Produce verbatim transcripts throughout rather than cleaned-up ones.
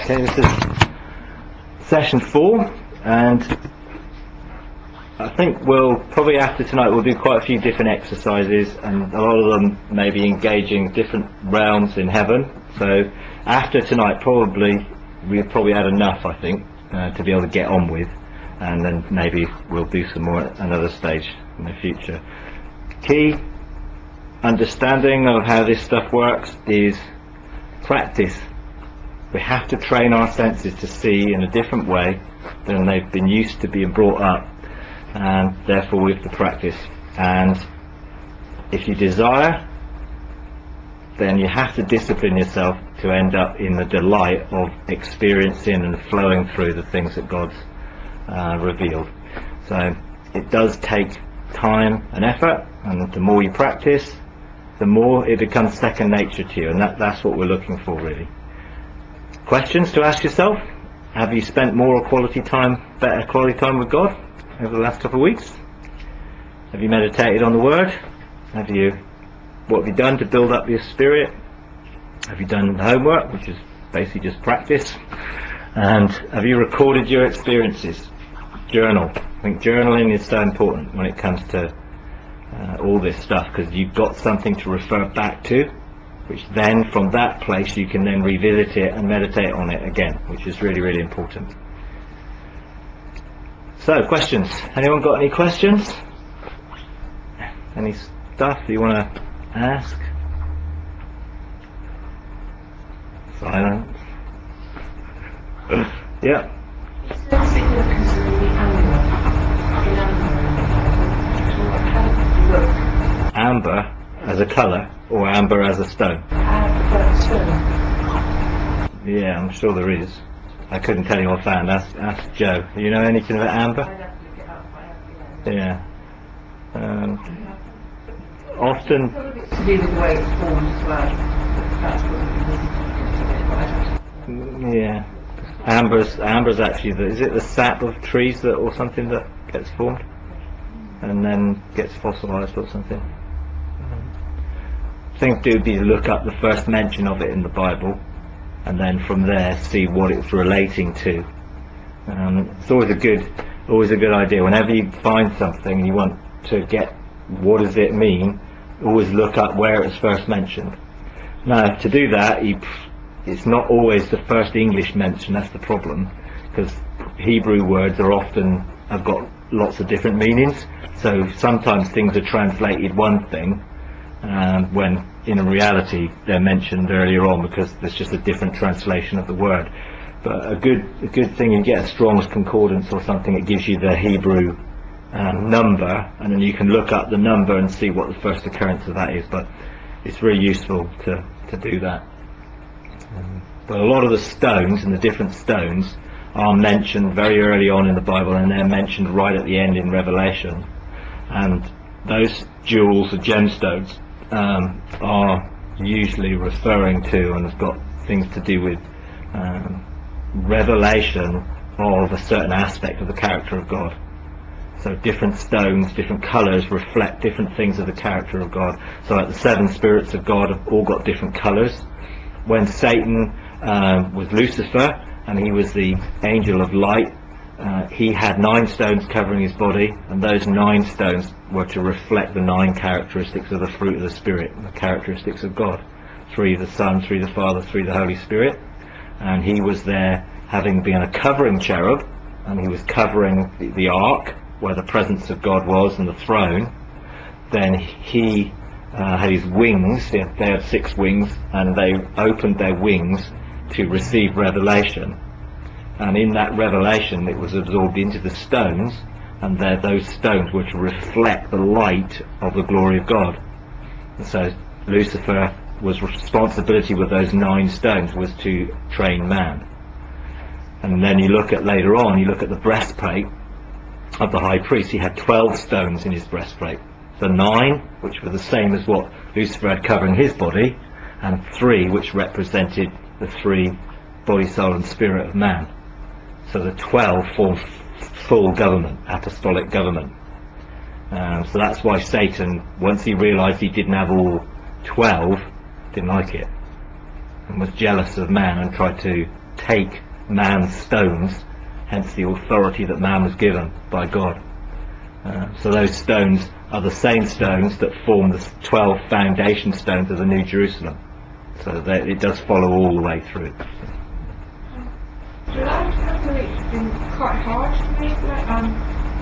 Okay, this is session four, and I think we'll probably after tonight we'll do quite a few different exercises, and a lot of them may be engaging different realms in heaven. So after tonight probably we've probably had enough, I think, uh, to be able to get on with, and then maybe we'll do some more at another stage in the future. Key understanding of how this stuff works is practice. We have to train our senses to see in a different way than they've been used to being brought up, and therefore we have to practice. And if you desire, then you have to discipline yourself to end up in the delight of experiencing and flowing through the things that God's uh, revealed. So it does take time and effort, and the more you practice, the more it becomes second nature to you, and that, that's what we're looking for, really. Questions to ask yourself: have you spent more quality time, better quality time with God over the last couple of weeks? Have you meditated on the Word? Have you, what have you done to build up your spirit? Have you done the homework, which is basically just practice? And have you recorded your experiences? Journal. I think journaling is so important when it comes to uh, all this stuff, because you've got something to refer back to, which then from that place you can then revisit it and meditate on it again, which is really, really important. So, questions? Anyone got any questions? Any stuff you want to ask? Silence. Yeah. What's the significance of the amber in amber? Amber as a colour, or amber as a stone? Amber stone. Yeah, I'm sure there is. I couldn't tell you offhand. Ask, ask Joe. Do you know anything about amber? I'd have to look it up. I have to, Yeah. Um, often. Some of it's to do with the way it's formed as well. That's what we need. Yeah. Amber's amber's actually the, is it the sap of trees that or something that gets formed and then gets fossilized or something? Um, thing to do would be to look up the first mention of it in the Bible, and then from there see what it's relating to. Um, it's always a good, always a good idea. Whenever you find something and you want to get what does it mean, always look up where it's first mentioned. Now, to do that, you, it's not always the first English mention. That's the problem, because Hebrew words are often have got lots of different meanings. So sometimes things are translated one thing, um, when in reality they're mentioned earlier on because there's just a different translation of the word. But a good a good thing, you get a Strong's Concordance or something, it gives you the Hebrew um, number, and then you can look up the number and see what the first occurrence of that is. But it's very useful to, to do that. Um, but a lot of the stones and the different stones are mentioned very early on in the Bible, and they're mentioned right at the end in Revelation. And those jewels or gemstones um, are usually referring to and have got things to do with um, revelation of a certain aspect of the character of God. So different stones, different colours reflect different things of the character of God. So like the seven spirits of God have all got different colours. When Satan uh, was Lucifer and he was the angel of light, uh, he had nine stones covering his body, and those nine stones were to reflect the nine characteristics of the fruit of the Spirit, the characteristics of God. Three the Son, three the Father, three the Holy Spirit. And he was there having been a covering cherub, and he was covering the, the ark where the presence of God was and the throne. Then he uh, had his wings, they had six wings, and they opened their wings to receive revelation. And in that revelation it was absorbed into the stones, and there those stones were to reflect the light of the glory of God. And so Lucifer was responsibility with those nine stones was to train man. And then you look at later on, you look at the breastplate of the high priest. He had twelve stones in his breastplate. So nine, which were the same as what Lucifer had covering his body, and three, which represented the three body, soul and spirit of man. So the twelve formed full government, apostolic government. Um, so that's why Satan, once he realised he didn't have all twelve, didn't like it and was jealous of man and tried to take man's stones, hence the authority that man was given by God. Uh, so those stones are the same stones that form the twelve foundation stones of the New Jerusalem. So that it does follow all the way through. The last couple of weeks have been quite hard for me. Like, um,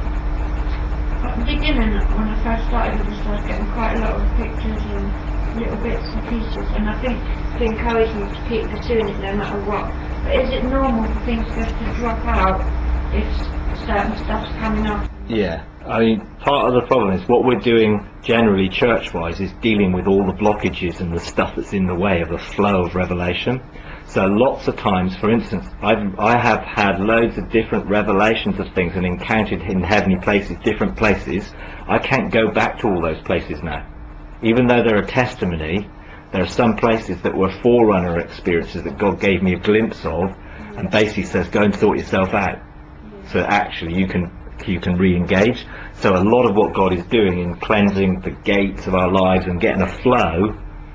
at the beginning, when I first started, I just started getting quite a lot of pictures and little bits and pieces, and I think it encouraged me to keep pursuing it no matter what. But is it normal for things just to drop out if certain stuff's coming up? Yeah, I mean, part of the problem is what we're doing generally church-wise is dealing with all the blockages and the stuff that's in the way of the flow of revelation. So lots of times, for instance, I've, I have had loads of different revelations of things and encountered in heavenly places, different places. I can't go back to all those places now. Even though they're a testimony, there are some places that were forerunner experiences that God gave me a glimpse of and basically says, go and sort yourself out. So actually you can you can re-engage. So a lot of what God is doing in cleansing the gates of our lives and getting a flow,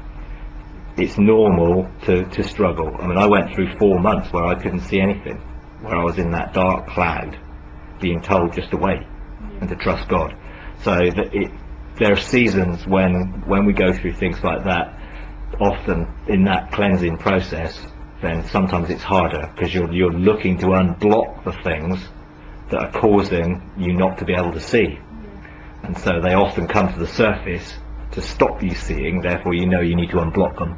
it's normal to, to struggle. I mean, I went through four months where I couldn't see anything, where I was in that dark cloud, being told just to wait and to trust God. So that it, there are seasons when when we go through things like that, often in that cleansing process, then sometimes it's harder because you're you're looking to unblock the things that are causing you not to be able to see. And so they often come to the surface to stop you seeing, therefore you know you need to unblock them.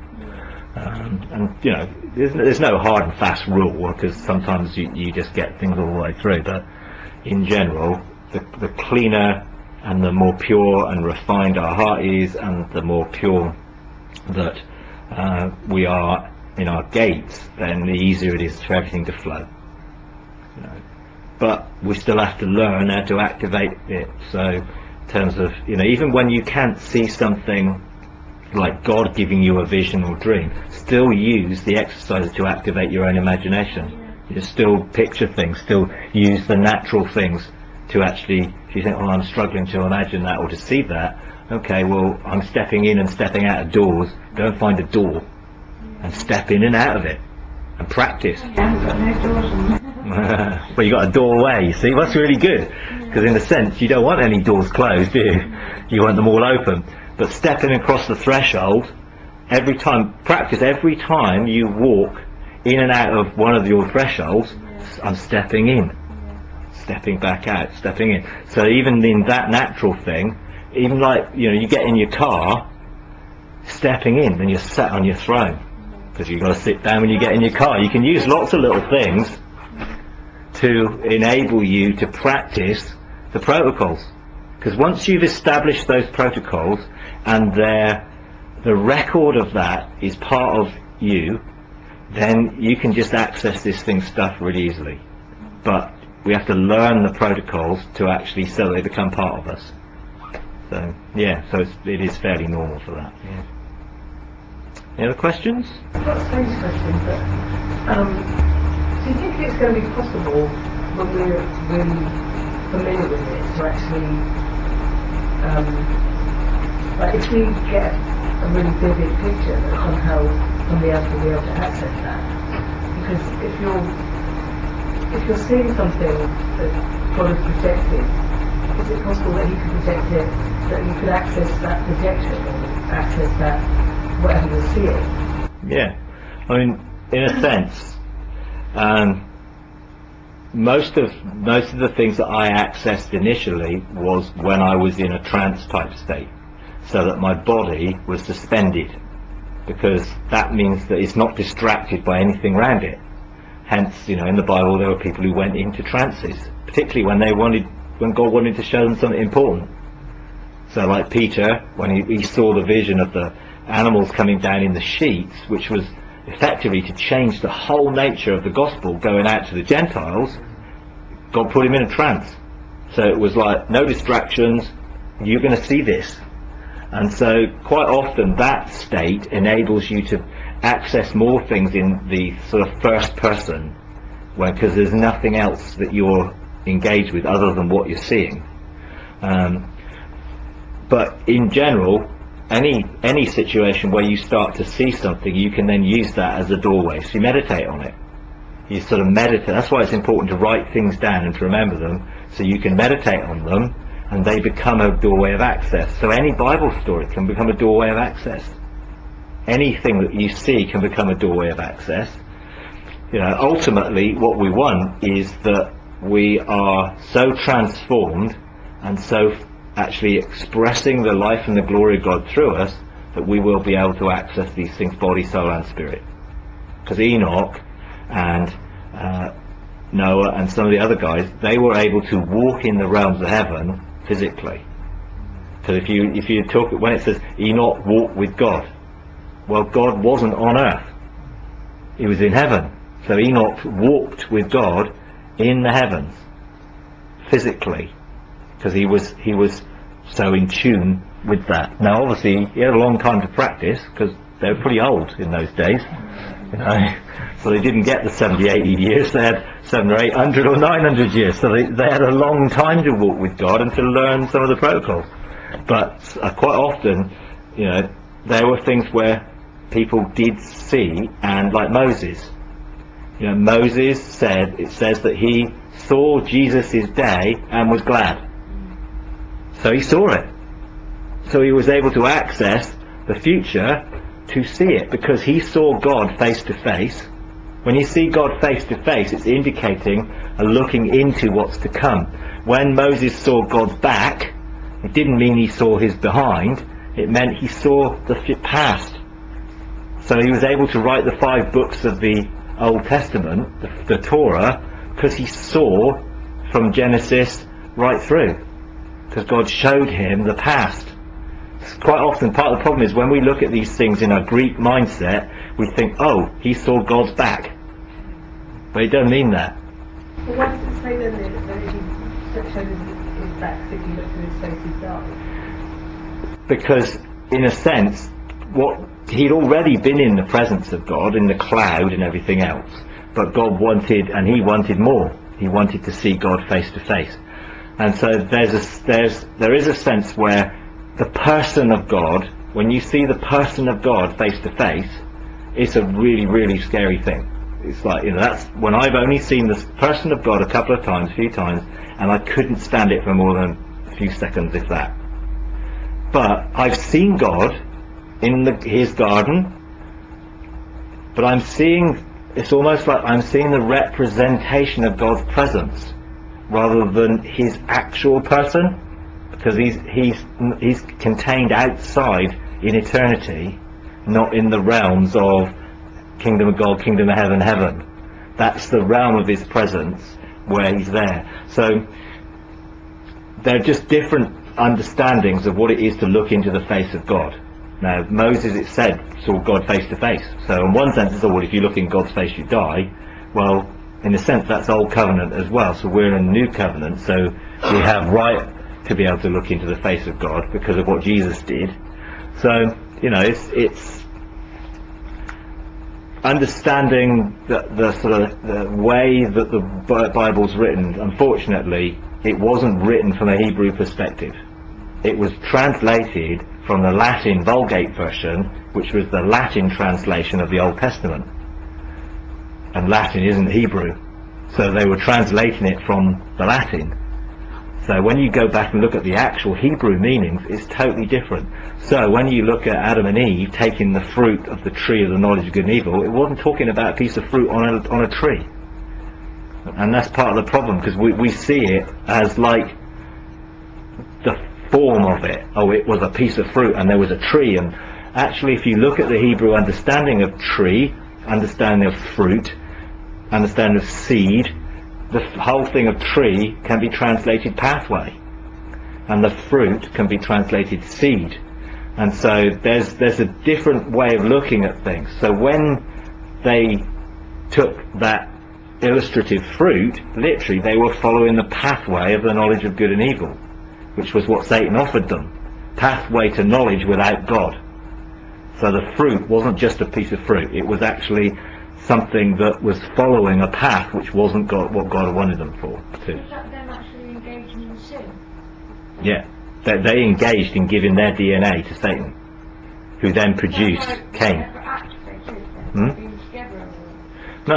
Um, and, you know, there's, there's no hard and fast rule, because sometimes you, you just get things all the way through, but in general, the, the cleaner and the more pure and refined our heart is, and the more pure that uh, we are in our gates, then the easier it is for everything to flow. You know. But we still have to learn how to activate it. So in terms of, you know, even when you can't see something like God giving you a vision or dream, still use the exercises to activate your own imagination. You still picture things, still use the natural things to actually, if you think, oh, I'm struggling to imagine that or to see that, okay, well, I'm stepping in and stepping out of doors, go and find a door and step in and out of it and practice. I haven't got no doors on there. Well, you got a doorway, you see. That's really good, because in a sense you don't want any doors closed, do you? You want them all open. But stepping across the threshold, every time, practice every time you walk in and out of one of your thresholds, I'm stepping in, stepping back out, stepping in. So even in that natural thing, even like, you know, you get in your car, stepping in, and you're sat on your throne, because you've got to sit down when you get in your car. You can use lots of little things to enable you to practice the protocols, because once you've established those protocols and they're, the record of that is part of you, then you can just access this thing stuff really easily. But we have to learn the protocols to actually, so they become part of us. So yeah, so it's, it is fairly normal for that. Yeah. Any other questions? I've got a strange question, but um, do you think it's going to be possible when we're really familiar with it to actually, um, like if we get a really vivid picture, that somehow somebody else will be able to access that? Because if you're if you're seeing something that God has projected, is it possible that He could project it, that you could access that projection or access that whatever you're seeing? Yeah, I mean, in a sense, um, most of most of the things that I accessed initially was when I was in a trance type state, so that my body was suspended, because that means that it's not distracted by anything around it. Hence, you know, in the Bible there were people who went into trances, particularly when they wanted, when God wanted to show them something important. So like Peter, when he, he saw the vision of the animals coming down in the sheets, which was effectively to change the whole nature of the gospel going out to the Gentiles, God put him in a trance. So it was like, no distractions, you're going to see this. And so quite often that state enables you to access more things in the sort of first person, because there's nothing else that you're engaged with other than what you're seeing. Um, but in general, any any situation where you start to see something, you can then use that as a doorway. So you meditate on it, you sort of meditate. That's why it's important to write things down and to remember them, so you can meditate on them, and they become a doorway of access. So any Bible story can become a doorway of access. Anything that you see can become a doorway of access. You know, ultimately, what we want is that we are so transformed and so actually expressing the life and the glory of God through us that we will be able to access these things, body, soul, and spirit. Because Enoch and uh, Noah and some of the other guys, they were able to walk in the realms of heaven physically. Because if you if you talk, when it says Enoch walked with God, well, God wasn't on earth; he was in heaven. So Enoch walked with God in the heavens physically, because he was he was so in tune with that. Now, obviously, he had a long time to practice, because they were pretty old in those days. You know, so they didn't get the seventy, eighty years. They had seven or eight hundred or nine hundred years. So they, they had a long time to walk with God and to learn some of the protocols. But uh, quite often, you know, there were things where people did see, and like Moses, you know, Moses said, it says that he saw Jesus' day and was glad. So he saw it. So he was able to access the future to see it, because he saw God face to face. When you see God face to face, it's indicating a looking into what's to come. When Moses saw God's back, it didn't mean he saw his behind, it meant he saw the past. So he was able to write the five books of the Old Testament, the, the Torah, because he saw from Genesis right through, because God showed him the past. Quite often, part of the problem is when we look at these things in our Greek mindset, we think, oh, he saw God's back. But it doesn't mean that. Well, why does it say then that, that if he showed his, his back, if he looked at his face, he'd die? Because, in a sense, what he'd already been in the presence of God, in the cloud and everything else. But God wanted, and he wanted more. He wanted to see God face to face. And so there's a, there's, there is a sense where the person of God, when you see the person of God face to face, it's a really, really scary thing. It's like, you know, that's when I've only seen the person of God a couple of times, a few times, and I couldn't stand it for more than a few seconds, if that. But I've seen God in the, his garden, but I'm seeing, it's almost like I'm seeing the representation of God's presence rather than his actual person. Because he's he's he's contained outside in eternity, not in the realms of kingdom of God, kingdom of heaven, heaven. That's the realm of his presence where he's there. So they're just different understandings of what it is to look into the face of God. Now, Moses, it said, saw God face to face. So in one sense, it's all, well, if you look in God's face, you die. Well, in a sense, that's old covenant as well. So we're in a new covenant. So we have right to be able to look into the face of God because of what Jesus did. So, you know, it's, it's understanding the, the sort of the way that the Bible's written. Unfortunately, it wasn't written from a Hebrew perspective. It was translated from the Latin Vulgate version, which was the Latin translation of the Old Testament. And Latin isn't Hebrew. So they were translating it from the Latin. So when you go back and look at the actual Hebrew meanings, it's totally different. So when you look at Adam and Eve taking the fruit of the tree of the knowledge of good and evil, it wasn't talking about a piece of fruit on a, on a tree. And that's part of the problem, because we, we see it as like the form of it. Oh, it was a piece of fruit and there was a tree. And actually, if you look at the Hebrew understanding of tree, understanding of fruit, understanding of seed, the whole thing of tree can be translated pathway, and the fruit can be translated seed. And so there's there's a different way of looking at things. So when they took that illustrative fruit, literally they were following the pathway of the knowledge of good and evil, which was what Satan offered them. Pathway to knowledge without God. So the fruit wasn't just a piece of fruit, it was actually something that was following a path which wasn't God, what God wanted them for. To. Was that them actually engaging in sin? Yeah, they, they engaged in giving their D N A to Satan, who then produced Cain. Never activated, Hmm? being together. No,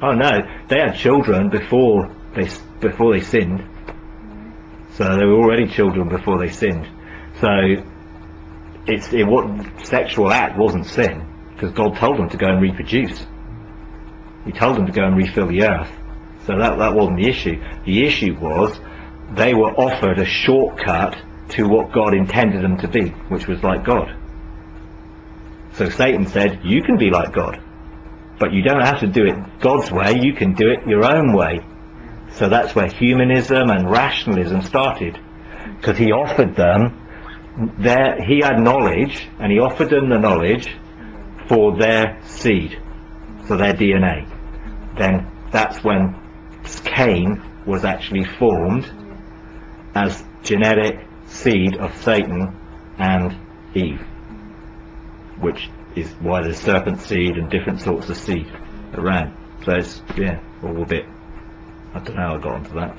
Oh no, they had children before they before they sinned. So they were already children before they sinned. So it's it what sexual act wasn't sin, because God told them to go and reproduce. He told them to go and refill the earth. So that that wasn't the issue. The issue was they were offered a shortcut to what God intended them to be, which was like God. So Satan said, you can be like God, but you don't have to do it God's way, you can do it your own way. So that's where humanism and rationalism started, because he offered them their, he had knowledge, and he offered them the knowledge for their seed, for their D N A. Then that's when Cain was actually formed as genetic seed of Satan and Eve, which is why there's serpent seed and different sorts of seed around. So it's, yeah, all a bit, I don't know how I got onto that,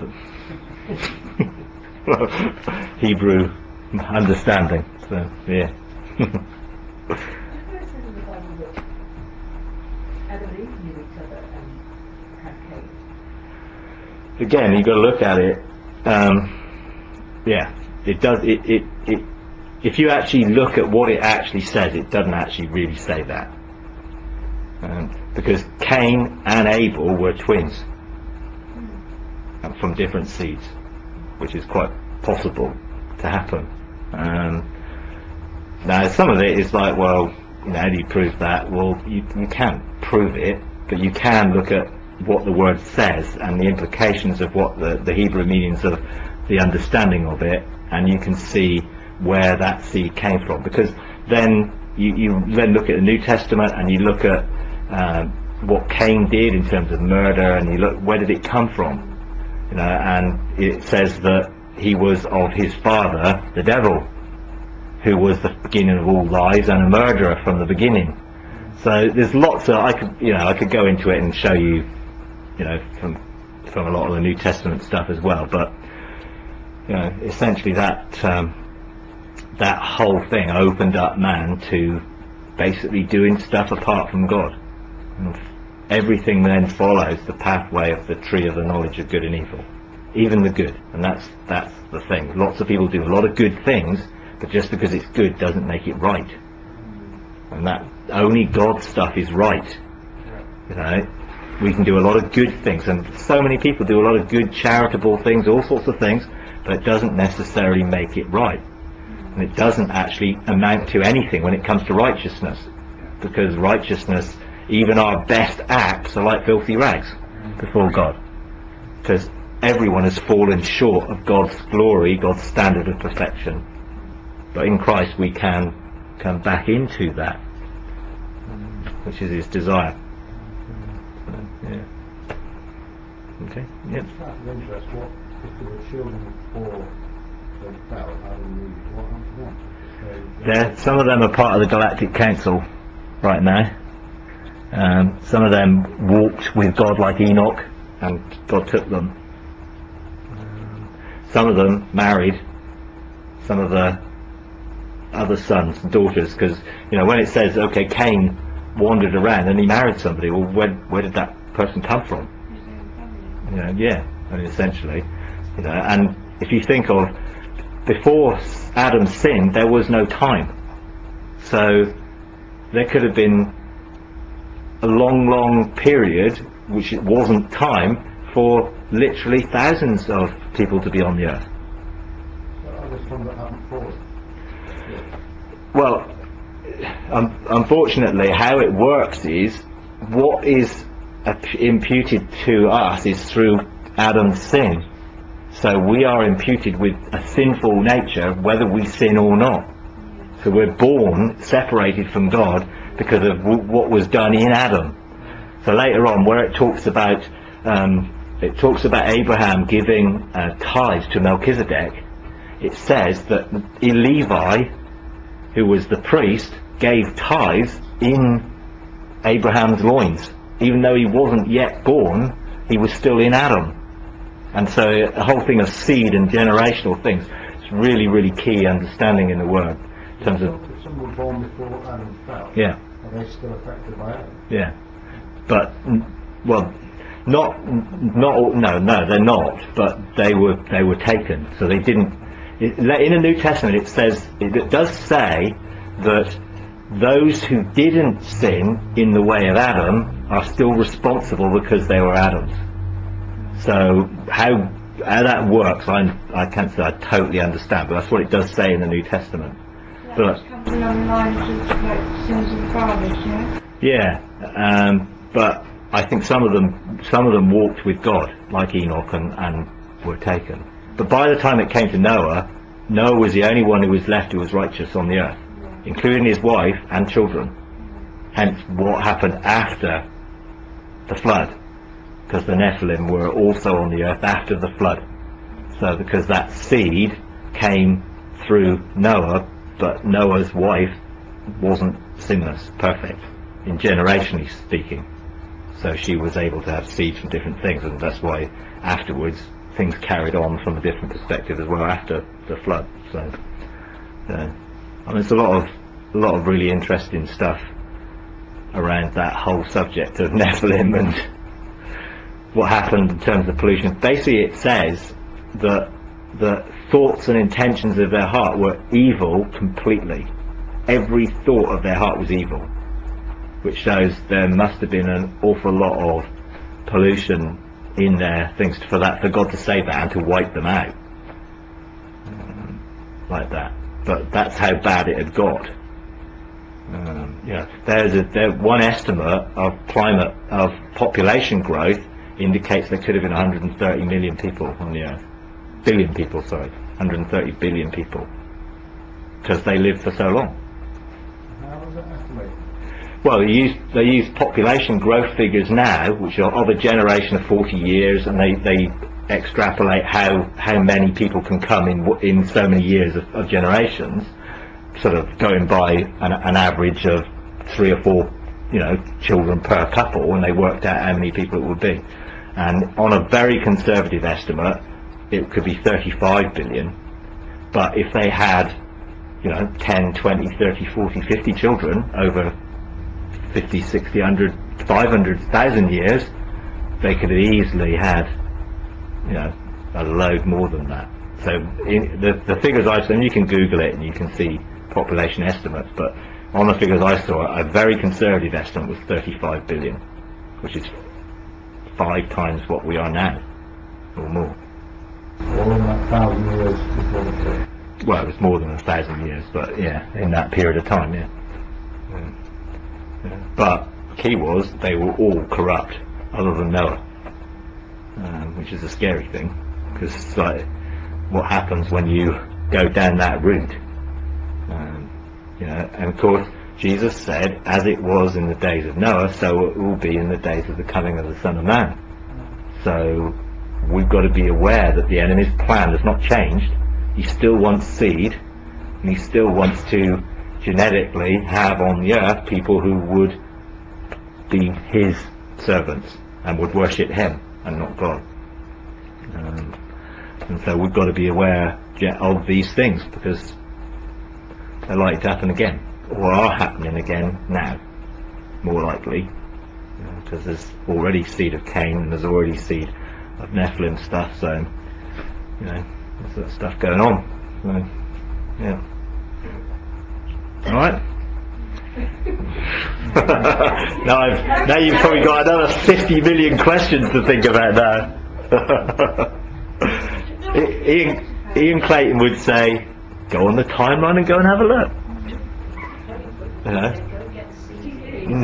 but well, Hebrew understanding, so yeah. Again, you've got to look at it. Um, yeah, it does. It, it, it. If you actually look at what it actually says, it doesn't actually really say that, um, because Cain and Abel were twins from different seeds, which is quite possible to happen. Um, now, some of it is like, well, you know, how do you prove that? Well, you, you can't prove it, but you can look at what the word says and the implications of what the, the Hebrew meanings of the understanding of it, and you can see where that seed came from. Because then you, you then look at the New Testament and you look at uh, what Cain did in terms of murder, and you look, where did it come from? You know, and it says that he was of his father, the devil, who was the beginning of all lies and a murderer from the beginning. So there's lots of, I could, you know, I could go into it and show you, you know, from from a lot of the New Testament stuff as well. But you know, essentially that um, that whole thing opened up man to basically doing stuff apart from God. And everything then follows the pathway of the tree of the knowledge of good and evil, even the good. And that's that's the thing. Lots of people do a lot of good things, but just because it's good doesn't make it right. And that only God's stuff is right. You know, we can do a lot of good things, and so many people do a lot of good charitable things, all sorts of things, but it doesn't necessarily make it right. And it doesn't actually amount to anything when it comes to righteousness, because righteousness, even our best acts, are like filthy rags before God, because everyone has fallen short of God's glory, God's standard of perfection. But in Christ we can come back into that, which is his desire. So, yeah. Okay. Yep. Just out of interest, what if there were children before they fell? Adam and Eve, what happened to them? They, they There, some of them are part of the Galactic Council right now. Um, some of them walked with God like Enoch, and God took them. Um, some of them married some of the other sons and daughters, because you know when it says, okay, Cain wandered around and he married somebody, well, where where did that person come from? You know, yeah, I mean, essentially, you know. And if you think of before Adam sinned, there was no time, so there could have been a long, long period which it wasn't time for literally thousands of people to be on the earth. I just wonder what happened before. Well, um, unfortunately, how it works is what is imputed to us is through Adam's sin. So we are imputed with a sinful nature, whether we sin or not. So we're born separated from God because of w- what was done in Adam. So later on, where it talks about um, it talks about Abraham giving uh, tithes to Melchizedek, it says that Levi, who was the priest, gave tithes in Abraham's loins. Even though he wasn't yet born, he was still in Adam. And so the whole thing of seed and generational things is really, really key understanding in the Word. In terms of, If someone born before Adam fell, yeah, are they still affected by Adam? yeah. But, well, Not, not all, no, no, they're not. But they were, they were taken. So they didn't. It, in the New Testament, it says, it does say that those who didn't sin in the way of Adam are still responsible because they were Adam's. So how how that works, I I can't say I totally understand, but that's what it does say in the New Testament. That But just comes along the lines of like sins and fathers, yeah? yeah, um, but I think some of them some of them walked with God, like Enoch, and, and were taken. But by the time it came to Noah, Noah was the only one who was left who was righteous on the earth, including his wife and children. Hence, what happened after the flood, because the Nephilim were also on the earth after the flood. So, because that seed came through Noah, but Noah's wife wasn't sinless, perfect, in generationally speaking. So she was able to have seed from different things, and that's why afterwards things carried on from a different perspective as well after the flood. So, uh, I mean, it's a lot of a lot of really interesting stuff around that whole subject of Nephilim and what happened in terms of pollution. Basically, it says that the thoughts and intentions of their heart were evil completely. Every thought of their heart was evil, which shows there must have been an awful lot of pollution in their things for that, for God to say that and to wipe them out um, like that. But that's how bad it had got. Um, you know, there's a there, one estimate of climate of population growth indicates there could have been one hundred thirty million people on the earth, billion people, sorry, one hundred thirty billion people, because they lived for so long. How was that estimated? Well, they use they use population growth figures now, which are of a generation of forty years, and they, they extrapolate how how many people can come in in so many years of, of generations, sort of going by an, an average of three or four, you know, children per couple, and they worked out how many people it would be. And on a very conservative estimate, it could be thirty-five billion. But if they had, you know, ten, twenty, thirty, forty, fifty children over fifty, sixty, one hundred, five hundred thousand years, they could have easily had, you know, a load more than that. So in the, the figures I've seen, you can Google it and you can see population estimates, but on the figures I saw, a very conservative estimate was thirty-five billion, which is five times what we are now, or more. All in that thousand years before the flood. Well, it was more than a thousand years, but yeah, in that period of time, yeah. Yeah. Yeah. But the key was they were all corrupt, other than Noah, um, which is a scary thing, because like, what happens when you go down that route? Um, you know, and of course, Jesus said, "As it was in the days of Noah, so it will be in the days of the coming of the Son of Man." So we've got to be aware that the enemy's plan has not changed. He still wants seed, and he still wants to genetically have on the earth people who would be his servants and would worship him and not God. Um, and so we've got to be aware of these things, because they're likely to happen again, or are happening again now, more likely, because there's already seed of Cain and there's already seed of Nephilim stuff, so you know, there's that stuff going on. So, yeah. All right. now, I've, now you've probably got another fifty million questions to think about now. Ian, Ian Clayton would say, go on the timeline and go and have a look. You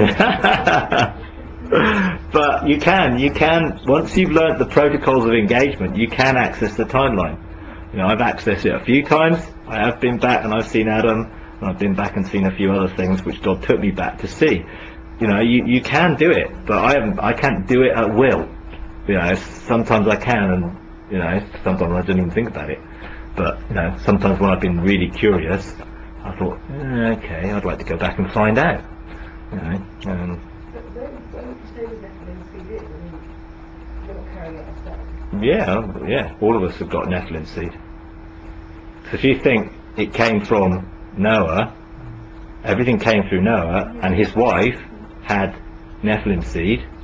know? But you can, you can, once you've learnt the protocols of engagement, you can access the timeline. You know, I've accessed it a few times. I have been back and I've seen Adam, and I've been back and seen a few other things which God took me back to see. You know, you, you can do it, but I haven't, I can't do it at will. You know, sometimes I can, and you know, sometimes I don't even think about it. But you know, sometimes when I've been really curious, I thought, eh, okay, I'd like to go back and find out. You know, um, But when, when would you say the Nephilim seed is? I mean, you're not carrying out a study. yeah, yeah, all of us have got Nephilim seed. So if you think it came from Noah, everything came through Noah, and his wife had Nephilim seed,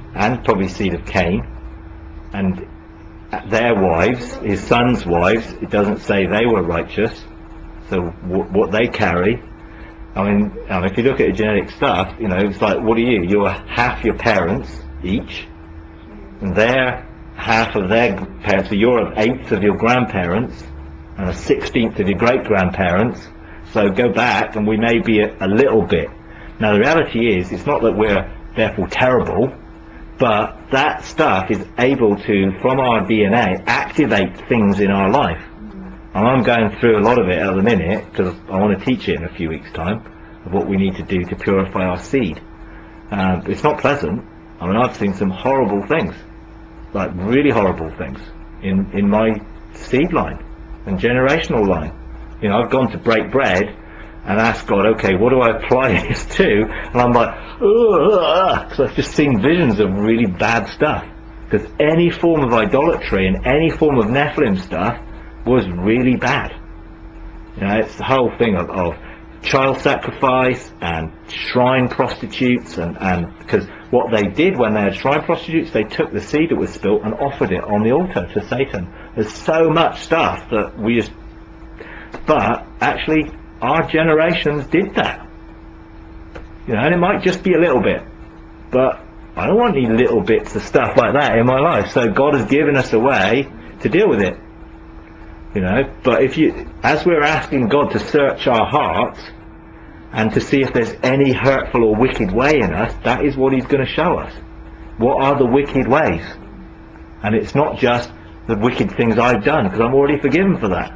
and probably seed of Cain, and their wives, his sons' wives, it doesn't say they were righteous, so w- what they carry, I mean, I mean, if you look at the genetic stuff, you know, it's like, what are you? You're half your parents each, and they're half of their parents, so you're an eighth of your grandparents, and a sixteenth of your great-grandparents, so go back, and we may be a, a little bit. Now, the reality is, it's not that we're therefore terrible, but that stuff is able to, from our D N A, activate things in our life. And I'm going through a lot of it at the minute, because I want to teach it in a few weeks' time, of what we need to do to purify our seed. Uh, it's not pleasant. I mean, I've seen some horrible things, like really horrible things, in, in my seed line and generational line. You know, I've gone to break bread and asked God, okay, what do I apply this to? And I'm like, ugh, because I've just seen visions of really bad stuff. Because any form of idolatry and any form of Nephilim stuff was really bad. You know, it's the whole thing of, of child sacrifice and shrine prostitutes, and, and because what they did when they had shrine prostitutes, they took the seed that was spilt and offered it on the altar to Satan. There's so much stuff that we just, but actually our generations did that. You know, and it might just be a little bit, but I don't want any little bits of stuff like that in my life. So God has given us a way to deal with it. You know, but if you, as we're asking God to search our hearts and to see if there's any hurtful or wicked way in us, that is what He's going to show us. What are the wicked ways? And it's not just the wicked things I've done, because I'm already forgiven for that.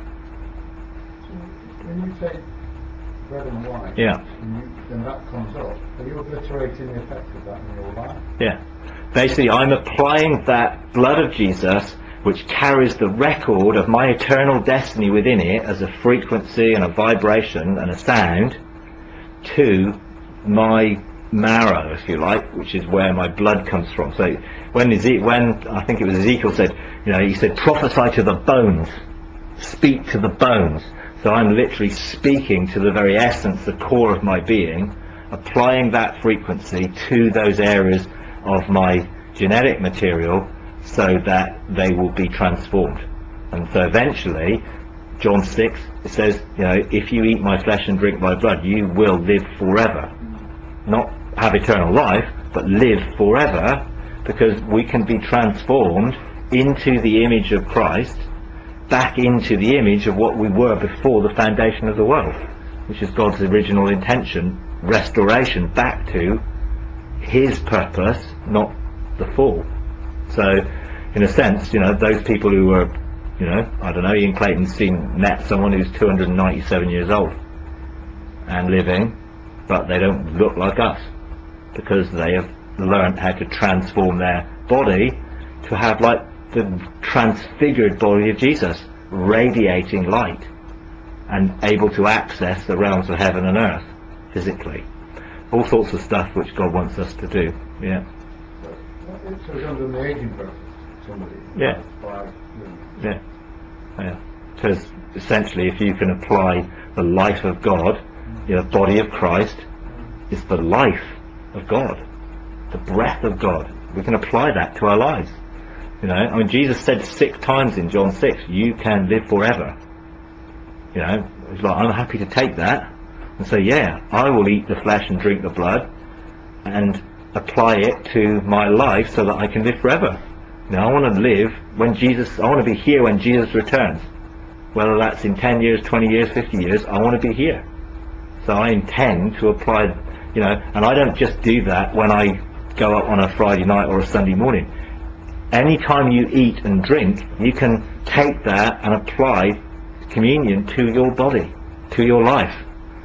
When you take bread and wine, Yeah. and you, then that comes up, are you obliterating the effect of that in your life? Yeah. Basically, I'm applying that blood of Jesus, which carries the record of my eternal destiny within it as a frequency and a vibration and a sound, to my marrow, if you like, which is where my blood comes from. So when Eze- when I think it was Ezekiel said, you know, he said, prophesy to the bones, speak to the bones. So I'm literally speaking to the very essence, the core of my being, applying that frequency to those areas of my genetic material, so that they will be transformed. And so eventually, John six, it says, you know, if you eat my flesh and drink my blood, you will live forever. Not have eternal life, but live forever, because we can be transformed into the image of Christ, back into the image of what we were before the foundation of the world, which is God's original intention, restoration back to His purpose, not the fall. So, in a sense, you know, those people who were, you know, I don't know, Ian Clayton's seen, met someone who's two hundred ninety-seven years old and living, but they don't look like us, because they have learned how to transform their body to have like the transfigured body of Jesus, radiating light and able to access the realms of heaven and earth physically. All sorts of stuff which God wants us to do. Yeah. So it's under the aging process, somebody. Yeah. By, you know, Yeah. Yeah. Because essentially, if you can apply the life of God, you know, the body of Christ is the life of God, the breath of God. We can apply that to our lives. You know, I mean, Jesus said six times in John six, "You can live forever." You know, it's like, I'm happy to take that and say, yeah, I will eat the flesh and drink the blood and apply it to my life so that I can live forever. You know, I want to live when Jesus, I want to be here when Jesus returns. Whether that's in ten years, twenty years, fifty years, I want to be here. So I intend to apply, you know, and I don't just do that when I go up on a Friday night or a Sunday morning. Anytime you eat and drink, you can take that and apply communion to your body, to your life.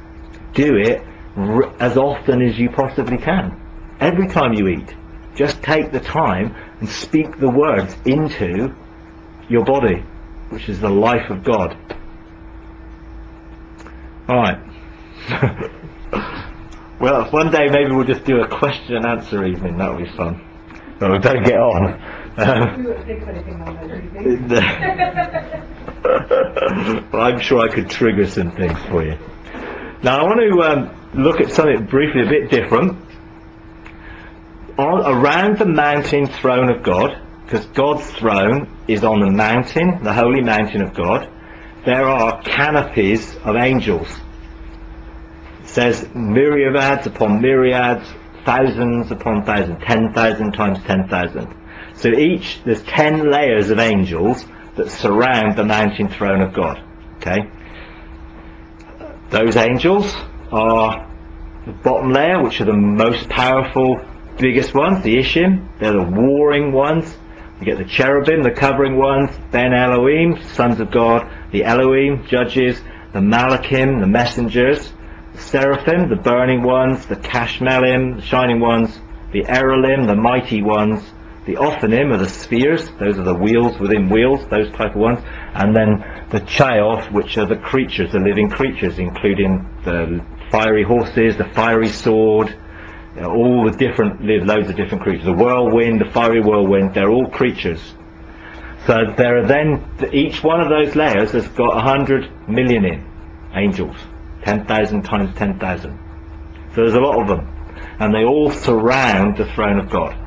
Do it r- as often as you possibly can. Every time you eat, just take the time and speak the words into your body, which is the life of God. Alright. Well, one day maybe we'll just do a question and answer evening. That'll be fun. Well, we better get on. Um, well, I'm sure I could trigger some things for you. Now I want to um, look at something briefly a bit different. on, around the mountain throne of God, because God's throne is on the mountain, the holy mountain of God, there are canopies of angels. It says myriads upon myriads, thousands upon thousands, ten thousand times ten thousand. So each, there's ten layers of angels that surround the mountain throne of God. Okay? Those angels are the bottom layer, which are the most powerful, biggest ones, the Ishim. They're the warring ones. You get the cherubim, the covering ones, Ben Elohim, sons of God, the Elohim, judges, the Malachim, the messengers, the seraphim, the burning ones, the Kashmelim, the shining ones, the Erolim, the mighty ones, the Ophanim are the spheres, those are the wheels within wheels, those type of ones, and then the Chaoth, which are the creatures, the living creatures, including the fiery horses, the fiery sword, you know, all the different, loads of different creatures, the whirlwind, the fiery whirlwind, they're all creatures. So there are then, each one of those layers has got a hundred million in angels, ten thousand times ten thousand. So there's a lot of them, and they all surround the throne of God.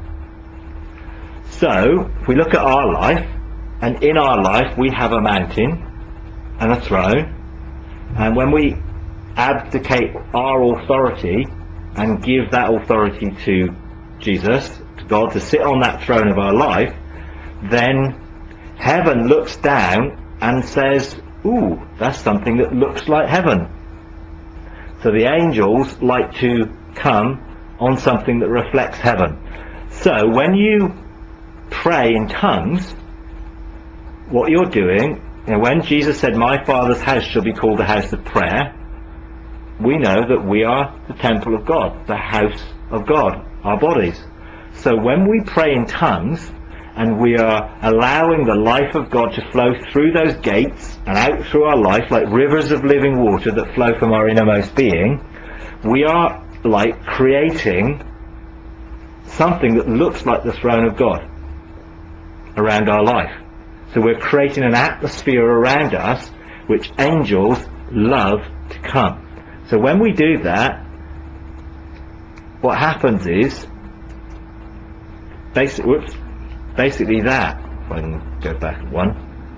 So if we look at our life, and in our life we have a mountain and a throne, and when we abdicate our authority and give that authority to Jesus, to God, to sit on that throne of our life, then heaven looks down and says, ooh, that's something that looks like heaven. So the angels like to come on something that reflects heaven. So when you pray in tongues, what you're doing, you know, when Jesus said, my Father's house shall be called a house of prayer, we know that we are the temple of God, the house of God, our bodies. So when we pray in tongues and we are allowing the life of God to flow through those gates and out through our life like rivers of living water that flow from our innermost being, we are like creating something that looks like the throne of God around our life. So we're creating an atmosphere around us which angels love to come. So when we do that, what happens is, basic, whoops, basically that, if I can go back one,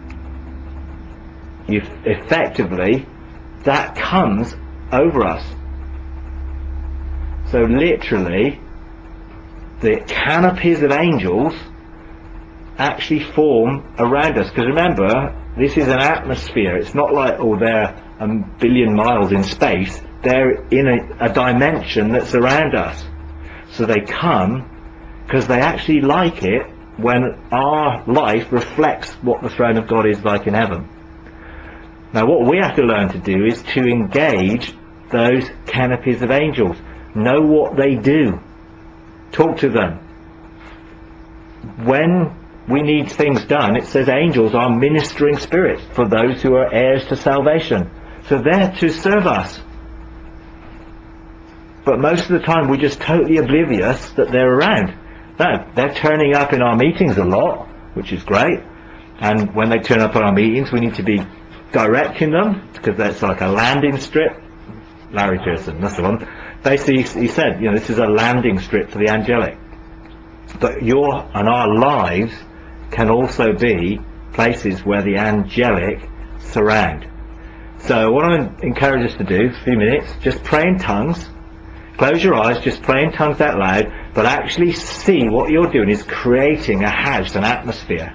you effectively, that comes over us. So literally, the canopies of angels actually form around us. Because remember, this is an atmosphere. It's not like, oh, they're a billion miles in space. They're in a, a dimension that's around us. So they come because they actually like it when our life reflects what the throne of God is like in heaven. Now what we have to learn to do is to engage those canopies of angels. Know what they do. Talk to them. When we need things done, it says angels are ministering spirits for those who are heirs to salvation. So they're to serve us. But most of the time we're just totally oblivious that they're around. No, they're turning up in our meetings a lot, which is great. And when they turn up at our meetings, we need to be directing them, because that's like a landing strip. Larry Pearson, that's the one. Basically, he said, you know, this is a landing strip for the angelic. But your and our lives can also be places where the angelic surround. So what I want to encourage us to do, a few minutes, just pray in tongues. Close your eyes, just pray in tongues out loud, but actually see what you're doing is creating a house, an atmosphere,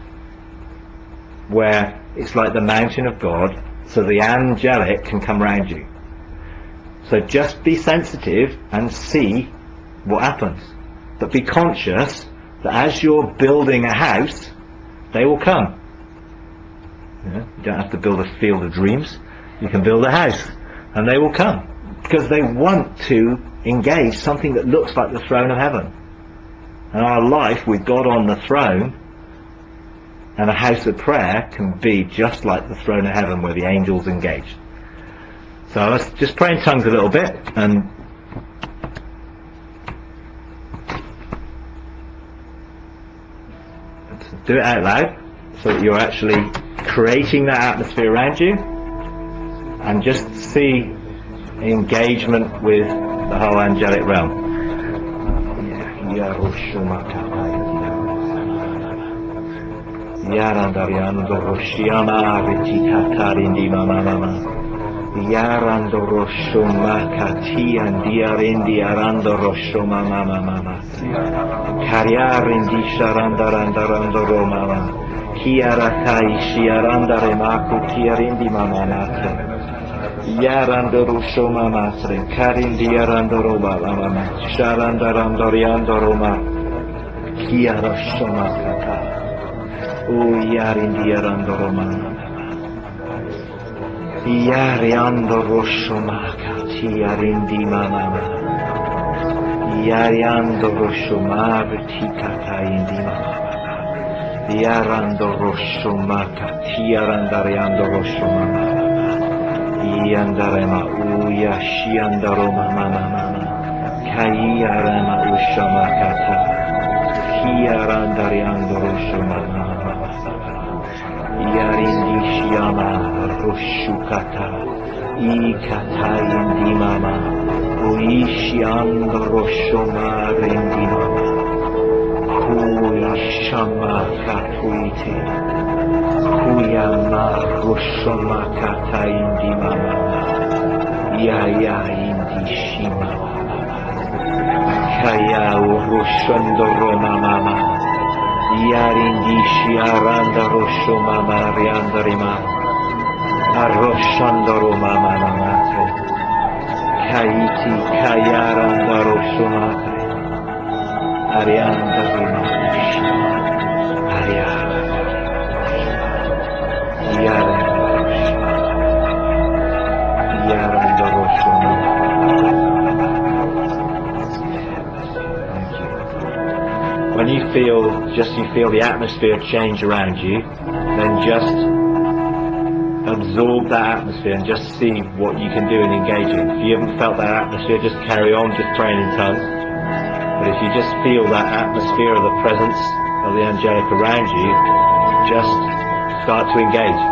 where it's like the mountain of God, so the angelic can come around you. So just be sensitive and see what happens. But be conscious that as you're building a house, they will come. You know, you don't have to build a field of dreams. You can build a house, and they will come. Because they want to engage something that looks like the throne of heaven. And our life with God on the throne and a house of prayer can be just like the throne of heaven where the angels engage. So let's just pray in tongues a little bit and do it out loud so that you're actually creating that atmosphere around you, and just see engagement with the whole angelic realm. Yeah. Yarushumakata Yarandariando Roshiama Ritikatarindy Mama Mama Yarando Roshumakati and Diarendi Arando Roshuma Mama Mama Karyarendi Sharandarandarando Mama Kiaratai Shiarandare Maku Kiarendi Mama Matre Yarando Roshuma Matre Karindi Arando Mama Mama Sharandarandoriando Roma Kiaroshumakata O Yarindi Arando Roma Yariando Roshomaka Tiarindi Mama Yariando Roshomar Tikata Indi Mama Yarando Roshomaka Tiarandariando Roshomama Yandarema Uya Shiandaroma Mama Mama Kayarema Ushamakata Tiarandariando Roshomama Yarindi Shiama Roshukata Ikata Indi Mama Uishianda Roshoma Rendi Mama Kuishama Katuite Kuyama Roshoma Kata Indi Mama Yaya Indi Shima Kaya Roshondoro Mama Yarindi Shiaranda Roshoma Mariandarima Aroshandoro Mama Mamate Kaiti Kayaranda Roshomate Ariandarima Ushima Ariaranda Yaranda Roshima Yaranda Roshoma. Thank you. When you feel, just you feel the atmosphere change around you, then just absorb that atmosphere and just see what you can do in engaging. If you haven't felt that atmosphere, just carry on, just praying in tongues. But if you just feel that atmosphere of the presence of the angelic around you, just start to engage.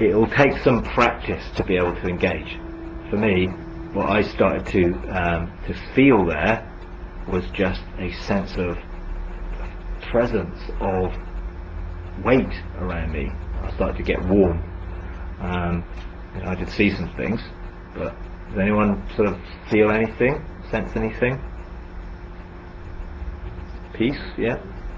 it will take some practice to be able to engage. For me, what I started to um, to feel there was just a sense of presence, of weight around me. I started to get warm. Um, you know, I did see some things, but does anyone sort of feel anything, sense anything? Peace, yeah?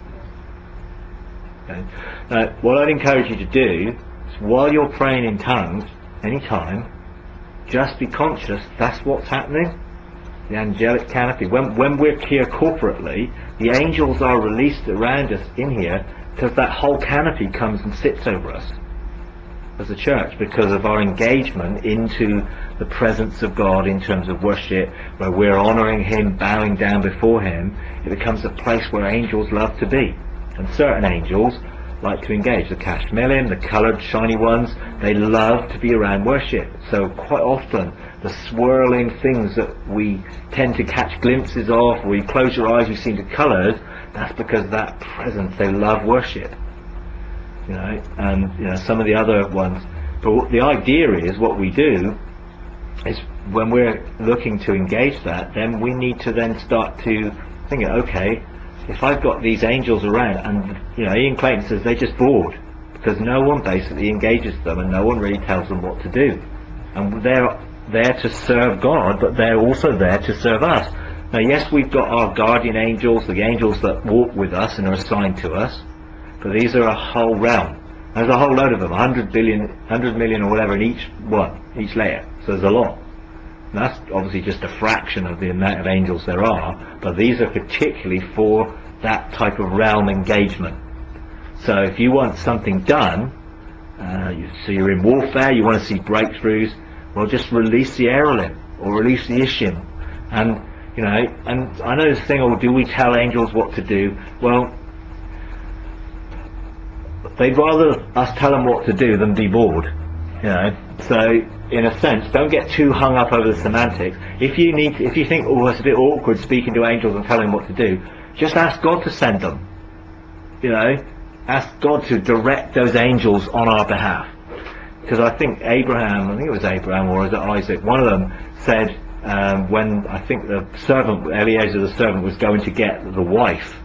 Okay. Now, what I'd encourage you to do is, while you're praying in tongues, anytime, just be conscious that's what's happening. The angelic canopy. When, when we're here corporately, the angels are released around us in here because that whole canopy comes and sits over us as a church, because of our engagement into the presence of God in terms of worship, where we're honouring Him, bowing down before Him. It becomes a place where angels love to be. And certain angels like to engage. The Kashmilim, the coloured shiny ones, they love to be around worship. So quite often the swirling things that we tend to catch glimpses of, where you close your eyes, you see the colours, that's because that presence, they love worship. You know, and you know, some of the other ones. But what the idea is, what we do is, when we're looking to engage that, then we need to then start to think, okay, if I've got these angels around, and you know, Ian Clayton says they're just bored because no one basically engages them and no one really tells them what to do, and they're there to serve God, but they're also there to serve us. Now, yes, we've got our guardian angels, the angels that walk with us and are assigned to us, but these are a whole realm. There's a whole load of them, one hundred billion, one hundred million or whatever in each one, each layer. So there's a lot. And that's obviously just a fraction of the amount of angels there are, but these are particularly for that type of realm engagement. So if you want something done, uh, you, so you're in warfare, you want to see breakthroughs, well, just release the Erolim or release the Ishim. And, you know, and I know this thing, oh, do we tell angels what to do? Well, they'd rather us tell them what to do than be bored, you know. So, in a sense, don't get too hung up over the semantics. If you need, to, if you think, oh, it's a bit awkward speaking to angels and telling them what to do, just ask God to send them. You know, ask God to direct those angels on our behalf. Because I think Abraham, I think it was Abraham or was it Isaac, one of them said, um, when I think the servant, Eliezer the servant, was going to get the wife,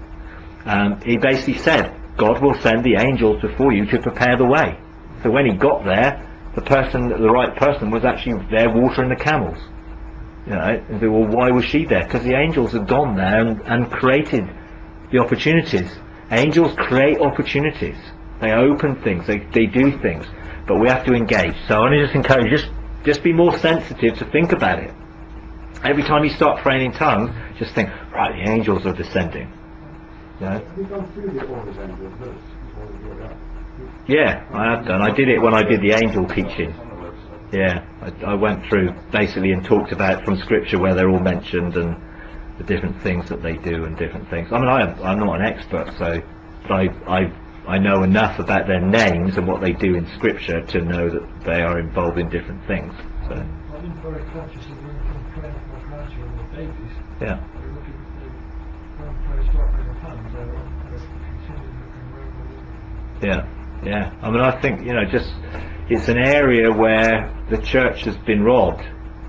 um, he basically said, God will send the angels before you to prepare the way. So when he got there, the person, the right person, was actually there watering the camels. You know, and they, well, why was she there? Because the angels had gone there and, and created the opportunities. Angels create opportunities. They open things. They they do things. But we have to engage. So I want to just encourage you, just just be more sensitive to think about it. Every time you start praying in tongues, just think, right, the angels are descending. You know? Have you gone through the orders angel verse before you go out? Yeah, I have done. I did it when I did the angel teaching. Yeah, I, I went through basically and talked about from scripture where they're all mentioned and the different things that they do and different things. I mean, I am, I'm not an expert, so but I, I I know enough about their names and what they do in scripture to know that they are involved in different things. So I've been very conscious of when I'm praying with my grandchildren or babies. yeah, They're looking, they, when I'm praying, start praying in tongues, they're, they're continually looking around the room. yeah, yeah. I mean, I think, you know, just it's an area where the church has been robbed.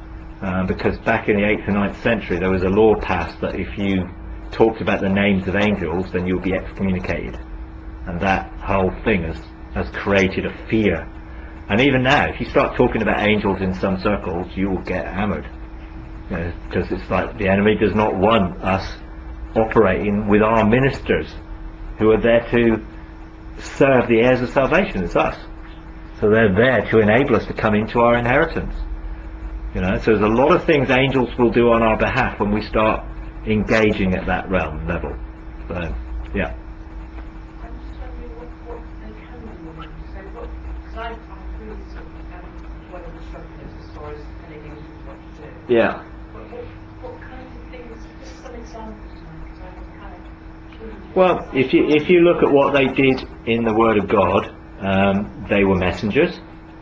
Uh, because back in the eighth and ninth century there was a law passed that if you talked about the names of angels then you'll be excommunicated, and that whole thing has, has created a fear. And even now if you start talking about angels in some circles you will get hammered, you know, because it's like the enemy does not want us operating with our ministers who are there to serve the heirs of salvation. It's us, so they're there to enable us to come into our inheritance. You know, so there's a lot of things angels will do on our behalf when we start engaging at that realm level. So, yeah. I'm just wondering what, what they can do with it. So what, because I, I really sort of am where the struggle is as far as telling angels what to do. Yeah. But what, what kinds of things, just some examples, because I was kind of curious. Well, if you if you look at what they did in the Word of God, um, they were messengers.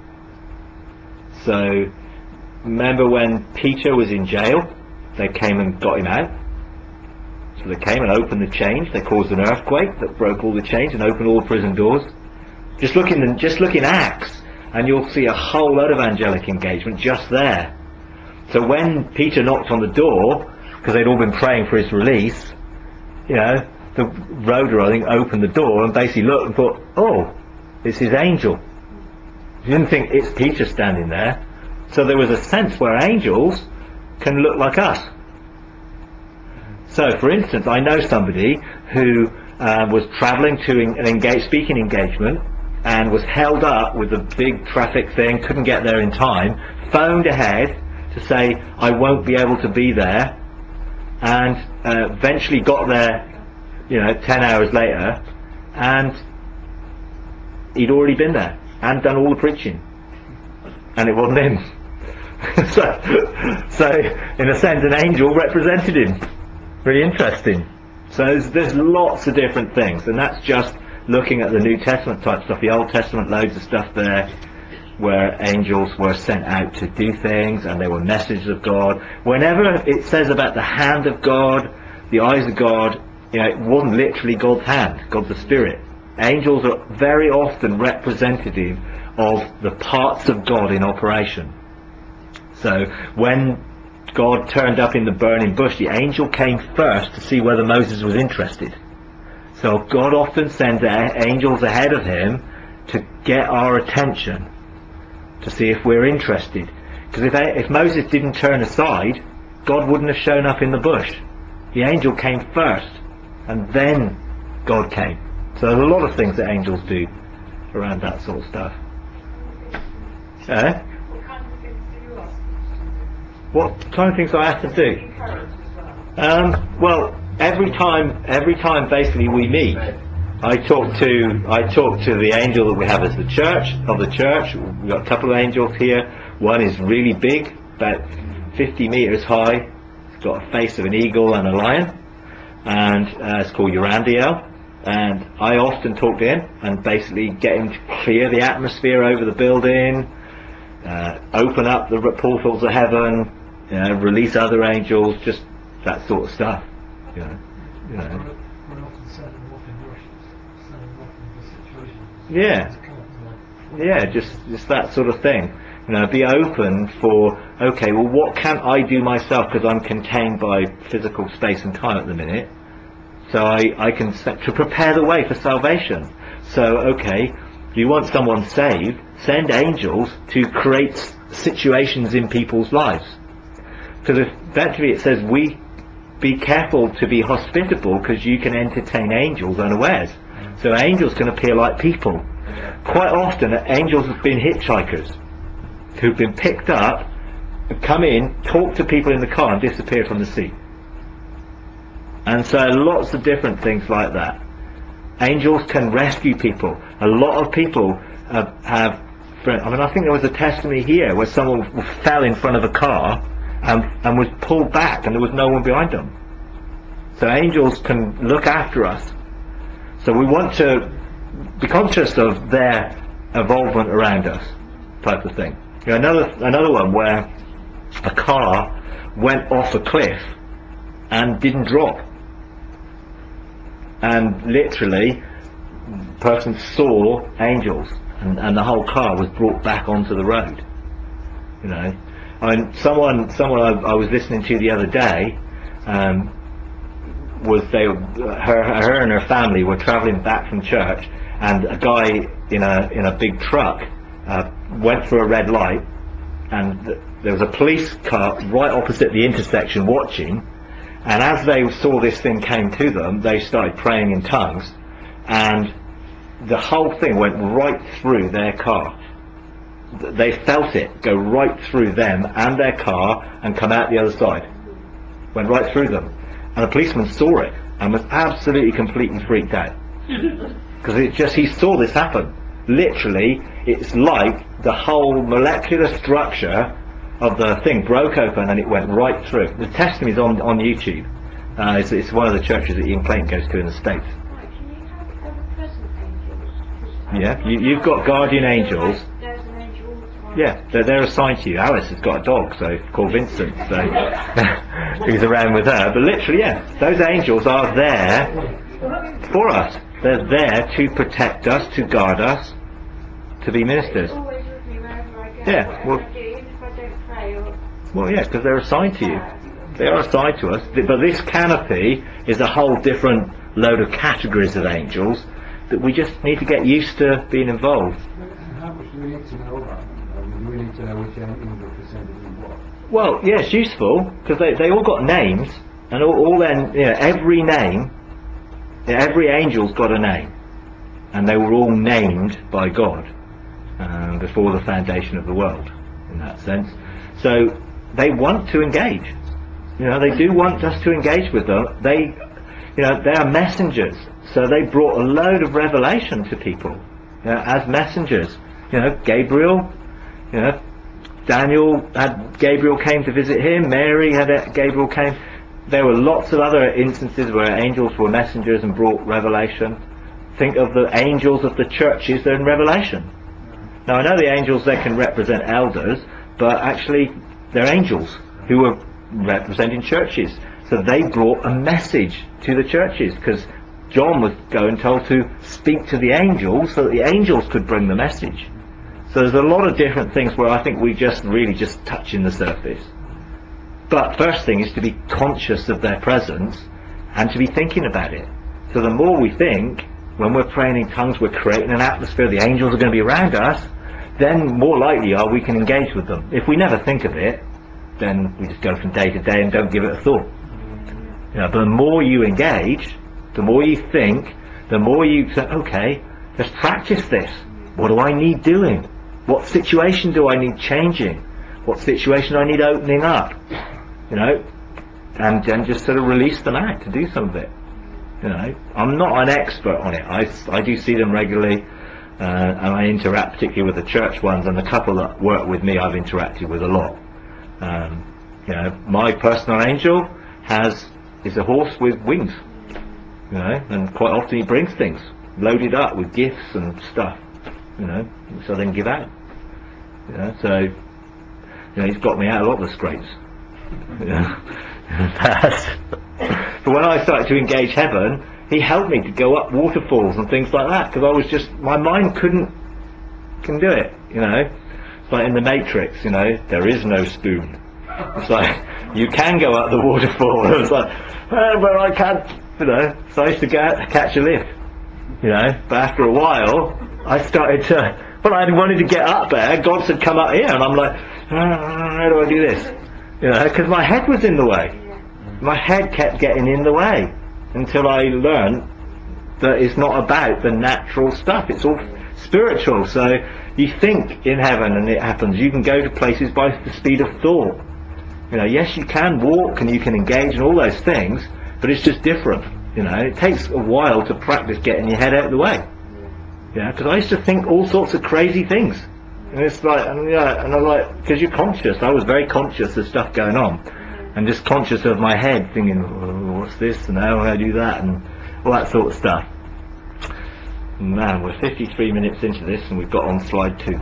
So, remember when Peter was in jail, they came and got him out. So they came and opened the chains. They caused an earthquake that broke all the chains and opened all the prison doors. Just look in, the, just look in Acts and you'll see a whole lot of angelic engagement just there. So when Peter knocked on the door, because they'd all been praying for his release, you know, the Rhoda, I think, opened the door and basically looked and thought, oh, it's his angel. He didn't think it's Peter standing there. So there was a sense where angels can look like us. So, for instance, I know somebody who uh, was travelling to an engage, speaking engagement and was held up with a big traffic thing, couldn't get there in time, phoned ahead to say, I won't be able to be there, and uh, eventually got there, you know, ten hours later, and he'd already been there and done all the preaching, and it wasn't him. so, so, in a sense, an angel represented him. Really interesting. So there's, there's lots of different things, and that's just looking at the New Testament type stuff. The Old Testament, loads of stuff there where angels were sent out to do things, and they were messages of God. Whenever it says about the hand of God, the eyes of God, you know, it wasn't literally God's hand, God's the Spirit. Angels are very often representative of the parts of God in operation. So when God turned up in the burning bush, the angel came first to see whether Moses was interested. So God often sends angels ahead of him to get our attention, to see if we're interested. Because if, if Moses didn't turn aside, God wouldn't have shown up in the bush. The angel came first, and then God came. So there's a lot of things that angels do around that sort of stuff. Eh? What kind of things do I have to do? Um, well, every time, every time basically we meet, I talk to I talk to the angel that we have as the church of the church. We've got a couple of angels here. One is really big, about fifty meters high. It's got a face of an eagle and a lion, and uh, it's called Urandiel. And I often talk to him and basically get him to clear the atmosphere over the building, uh, open up the portals of heaven, you know, release other angels, just that sort of stuff. You know, you know. Quite often send them off in rushes, send them off into situations. Yeah. It's kind of like- Yeah, just just that sort of thing. You know, be open for, okay, well, what can I do myself, because I'm contained by physical space and time at the minute. So I, I can set, to prepare the way for salvation. So, okay, if you want someone saved, send angels to create situations in people's lives. Because eventually it says, we be careful to be hospitable, because you can entertain angels unawares. So angels can appear like people. Quite often angels have been hitchhikers who've been picked up, come in, talk to people in the car and disappear from the scene. And so lots of different things like that. Angels can rescue people. A lot of people have, have I mean, I think there was a testimony here where someone fell in front of a car and, and was pulled back and there was no one behind them. So angels can look after us. So we want to be conscious of their involvement around us, type of thing. You know, another another one where a car went off a cliff and didn't drop, and literally the person saw angels, and, and the whole car was brought back onto the road. You know, I mean, someone someone I, I was listening to the other day. Um, was they her her and her family were travelling back from church, and a guy in a in a big truck uh, went through a red light, and th- there was a police car right opposite the intersection watching, and as they saw this thing came to them, they started praying in tongues, and the whole thing went right through their car. They felt it go right through them and their car and come out the other side. Went right through them. And the policeman saw it and was absolutely completely freaked out. Because it just, he saw this happen. Literally, it's like the whole molecular structure of the thing broke open and it went right through. The testimony's on, on YouTube. Uh, it's, it's one of the churches that Ian Clayton goes to in the States. Right, can you have ever-present angels? 'Cause Yeah, I'm you, not you've got sure guardian if angels. There's an angel all the time. Yeah, they're, they're assigned to you. Alice has got a dog, so called Vincent, so he's around with her. But literally, yeah, those angels are there for us. They're there to protect us, to guard us, to be ministers. It's always with me. Yeah, well, Whatever I do, even if I don't pray or well, yeah, because they're assigned to you. They are assigned to us. But this canopy is a whole different load of categories of angels that we just need to get used to being involved. How much do we need to know about them? I mean, do we need to know which angel descended in what? Well, yeah, it's useful because they, they all got names, and all, all then, you know, every name, every angel's got a name, and they were all named by God um, before the foundation of the world, in that sense. So they want to engage. You know, they do want us to engage with them. They, you know, they are messengers, so they brought a load of revelation to people, you know, as messengers. You know, Gabriel, you know, Daniel had Gabriel came to visit him. Mary had a, Gabriel came. There were lots of other instances where angels were messengers and brought revelation. Think of the angels of the churches that are in Revelation. Now I know the angels there can represent elders, but actually they're angels who were representing churches. So they brought a message to the churches because John was going told to speak to the angels so that the angels could bring the message. So there's a lot of different things where I think we just really just touching the surface. But first thing is to be conscious of their presence and to be thinking about it. So the more we think, when we're praying in tongues, we're creating an atmosphere, the angels are going to be around us, then more likely are we can engage with them. If we never think of it, then we just go from day to day and don't give it a thought. You know, but the more you engage, the more you think, the more you say, okay, let's practice this. What do I need doing? What situation do I need changing? What situation do I need opening up? You know, and then just sort of release them out to do some of it. You know, I'm not an expert on it. I, I do see them regularly, uh, and I interact particularly with the church ones, and the couple that work with me I've interacted with a lot. Um, you know, my personal angel has is a horse with wings. You know, and quite often he brings things loaded up with gifts and stuff. You know, so then give out. You know, so you know he's got me out a lot of the scrapes. You know, but when I started to engage heaven, he helped me to go up waterfalls and things like that because I was just my mind couldn't can do it. You know, it's like in the Matrix. You know, there is no spoon. It's like you can go up the waterfall. It was like, oh, but I can't. You know, so I used to go out to catch a lift. You know, but after a while, I started to. Well, I wanted to get up there. God said, "Come up here," and I'm like, oh, "How do I do this?" You know, because my head was in the way. My head kept getting in the way until I learned that it's not about the natural stuff. It's all spiritual. So you think in heaven and it happens. You can go to places by the speed of thought. You know, yes, you can walk and you can engage and all those things, but it's just different. You know, it takes a while to practice getting your head out of the way. Yeah, because I used to think all sorts of crazy things, and it's like, and yeah, and I'm like, because you're conscious. I was very conscious of stuff going on, and just conscious of my head thinking, oh, what's this, and how do I do that, and all that sort of stuff. Man, we're fifty-three minutes into this, and we've got on slide two.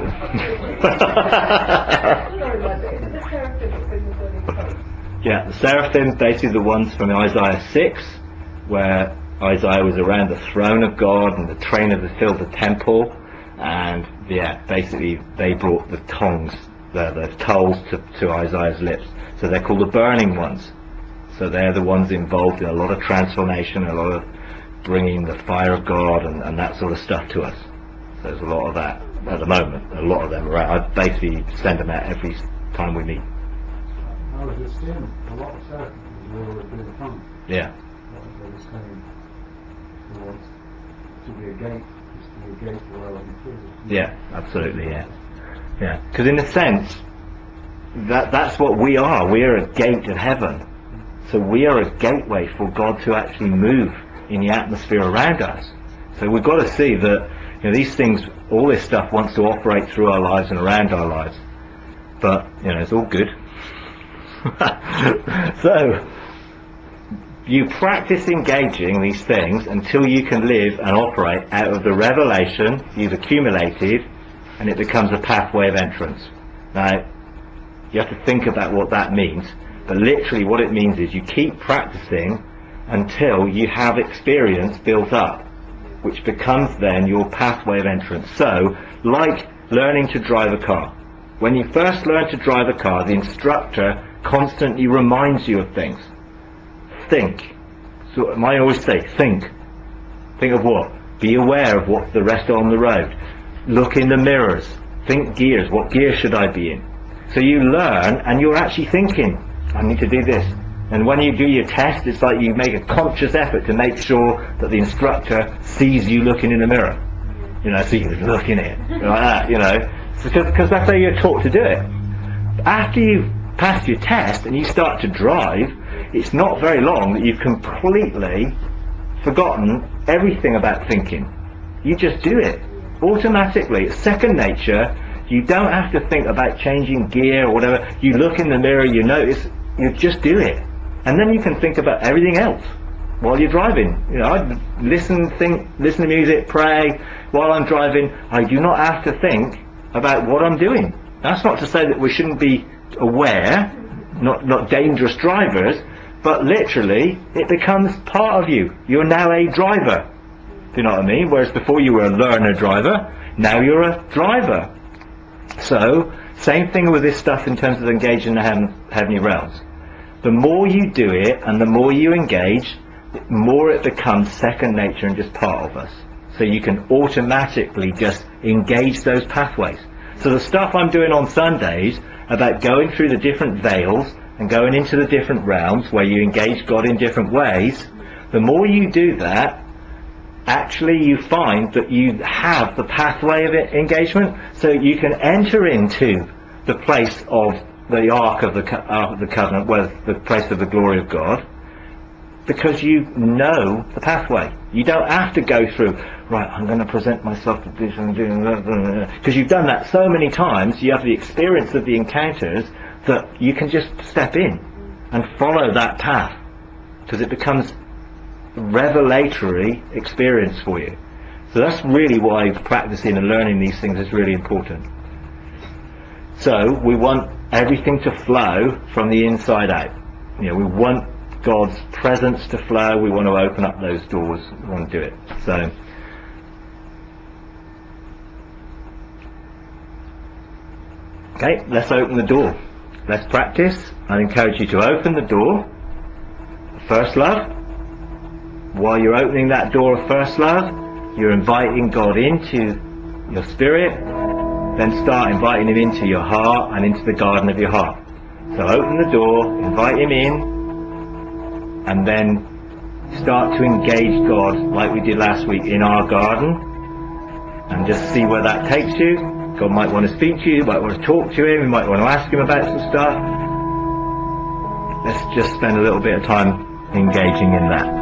Yeah, the seraphim, basically the ones from Isaiah six, where Isaiah was around the throne of God and the train had filled the temple, and yeah, basically they brought the tongues, the, the tolls to, to Isaiah's lips. So they're called the burning ones. So they're the ones involved in a lot of transformation, a lot of bringing the fire of God and, and that sort of stuff to us. So there's a lot of that at the moment. A lot of them around. I basically send them out every time we meet. I was just seeing a lot of seraphims who were doing tongues. Yeah. They were saying there was to be a gate, just to be a gate for all the Yeah, absolutely, yeah. Yeah. Because in a sense, that that's what we are. We are a gate of heaven. So we are a gateway for God to actually move in the atmosphere around us. So we've got to see that, you know, these things, all this stuff wants to operate through our lives and around our lives. But, you know, it's all good. So, you practice engaging these things until you can live and operate out of the revelation you've accumulated, and it becomes a pathway of entrance. Now, you have to think about what that means, but literally what it means is you keep practicing until you have experience built up, which becomes then your pathway of entrance. So, like learning to drive a car. When you first learn to drive a car, the instructor constantly reminds you of things. Think. So I always say, think. Think of what? Be aware of what the rest are on the road. Look in the mirrors. Think gears. What gear should I be in? So you learn, and you're actually thinking, I need to do this. And when you do your test, it's like you make a conscious effort to make sure that the instructor sees you looking in the mirror. You know, so you looking at it like that, you know, because that's how you're taught to do it. After you've passed your test and you start to drive, it's not very long that you've completely forgotten everything about thinking. You just do it automatically. It's second nature. You don't have to think about changing gear or whatever. You look in the mirror, you notice, you just do it. And then you can think about everything else while you're driving. You know, I listen, think, listen to music, pray while I'm driving. I do not have to think about what I'm doing. That's not to say that we shouldn't be aware, not not dangerous drivers, but literally it becomes part of you. You're now a driver. Do you know what I mean? Whereas before you were a learner driver, now you're a driver. So, same thing with this stuff in terms of engaging in the heaven, heavenly realms. The more you do it and the more you engage, the more it becomes second nature and just part of us. So you can automatically just engage those pathways. So the stuff I'm doing on Sundays about going through the different veils and going into the different realms where you engage God in different ways, the more you do that, actually you find that you have the pathway of engagement, so you can enter into the place of the Ark of the, co- Ark of the Covenant, where the place of the glory of God, because you know the pathway. You don't have to go through, right, I'm going to present myself to this and doing that, because you've done that so many times, you have the experience of the encounters, that you can just step in and follow that path, because it becomes a revelatory experience for you. So that's really why practicing and learning these things is really important. So we want everything to flow from the inside out. You know, we want God's presence to flow. We want to open up those doors. We want to do it. So, okay, let's open the door. Let's practice. I encourage you to open the door. First love. While you're opening that door of first love, you're inviting God into your spirit. Then start inviting him into your heart and into the garden of your heart. So open the door, invite him in, and then start to engage God like we did last week in our garden, and just see where that takes you. God might want to speak to you, you might want to talk to him, you might want to ask him about some stuff. Let's just spend a little bit of time engaging in that.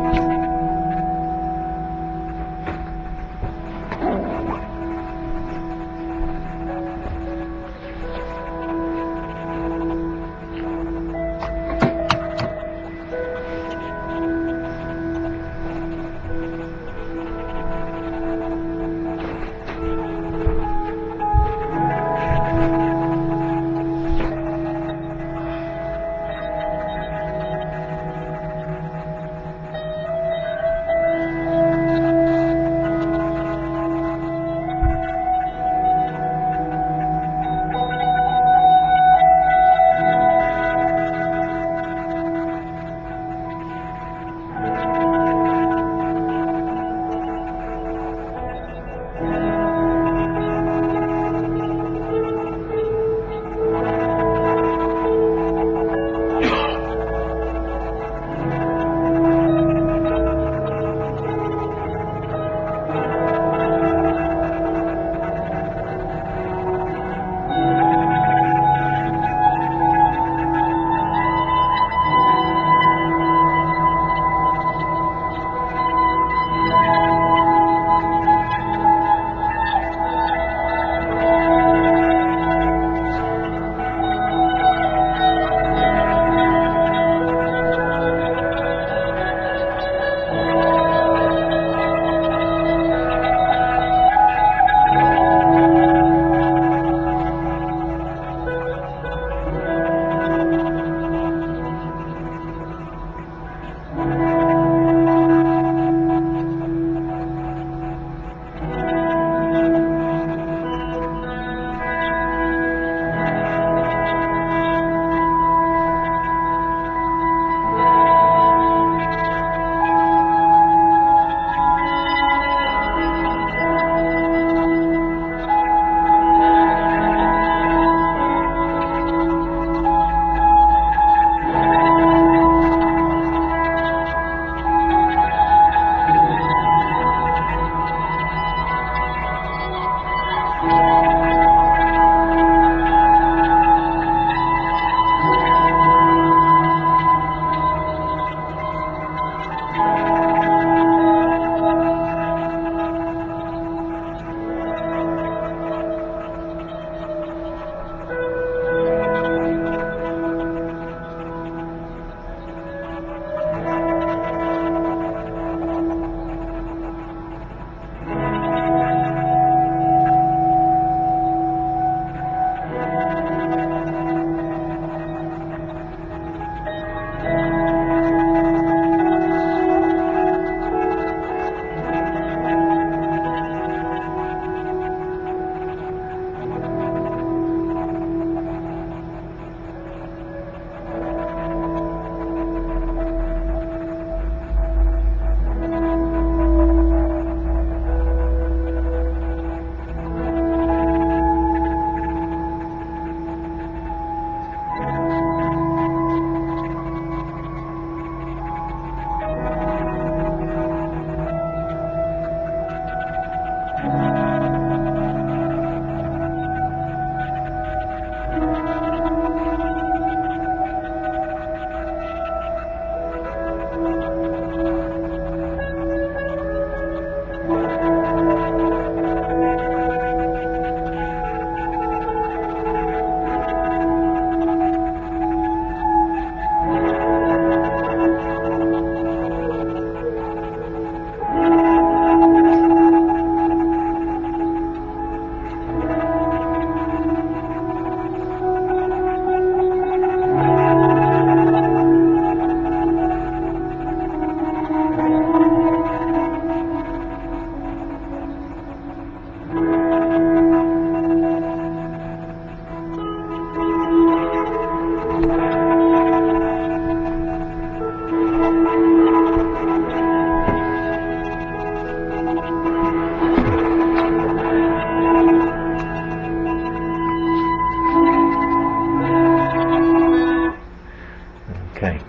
Okay.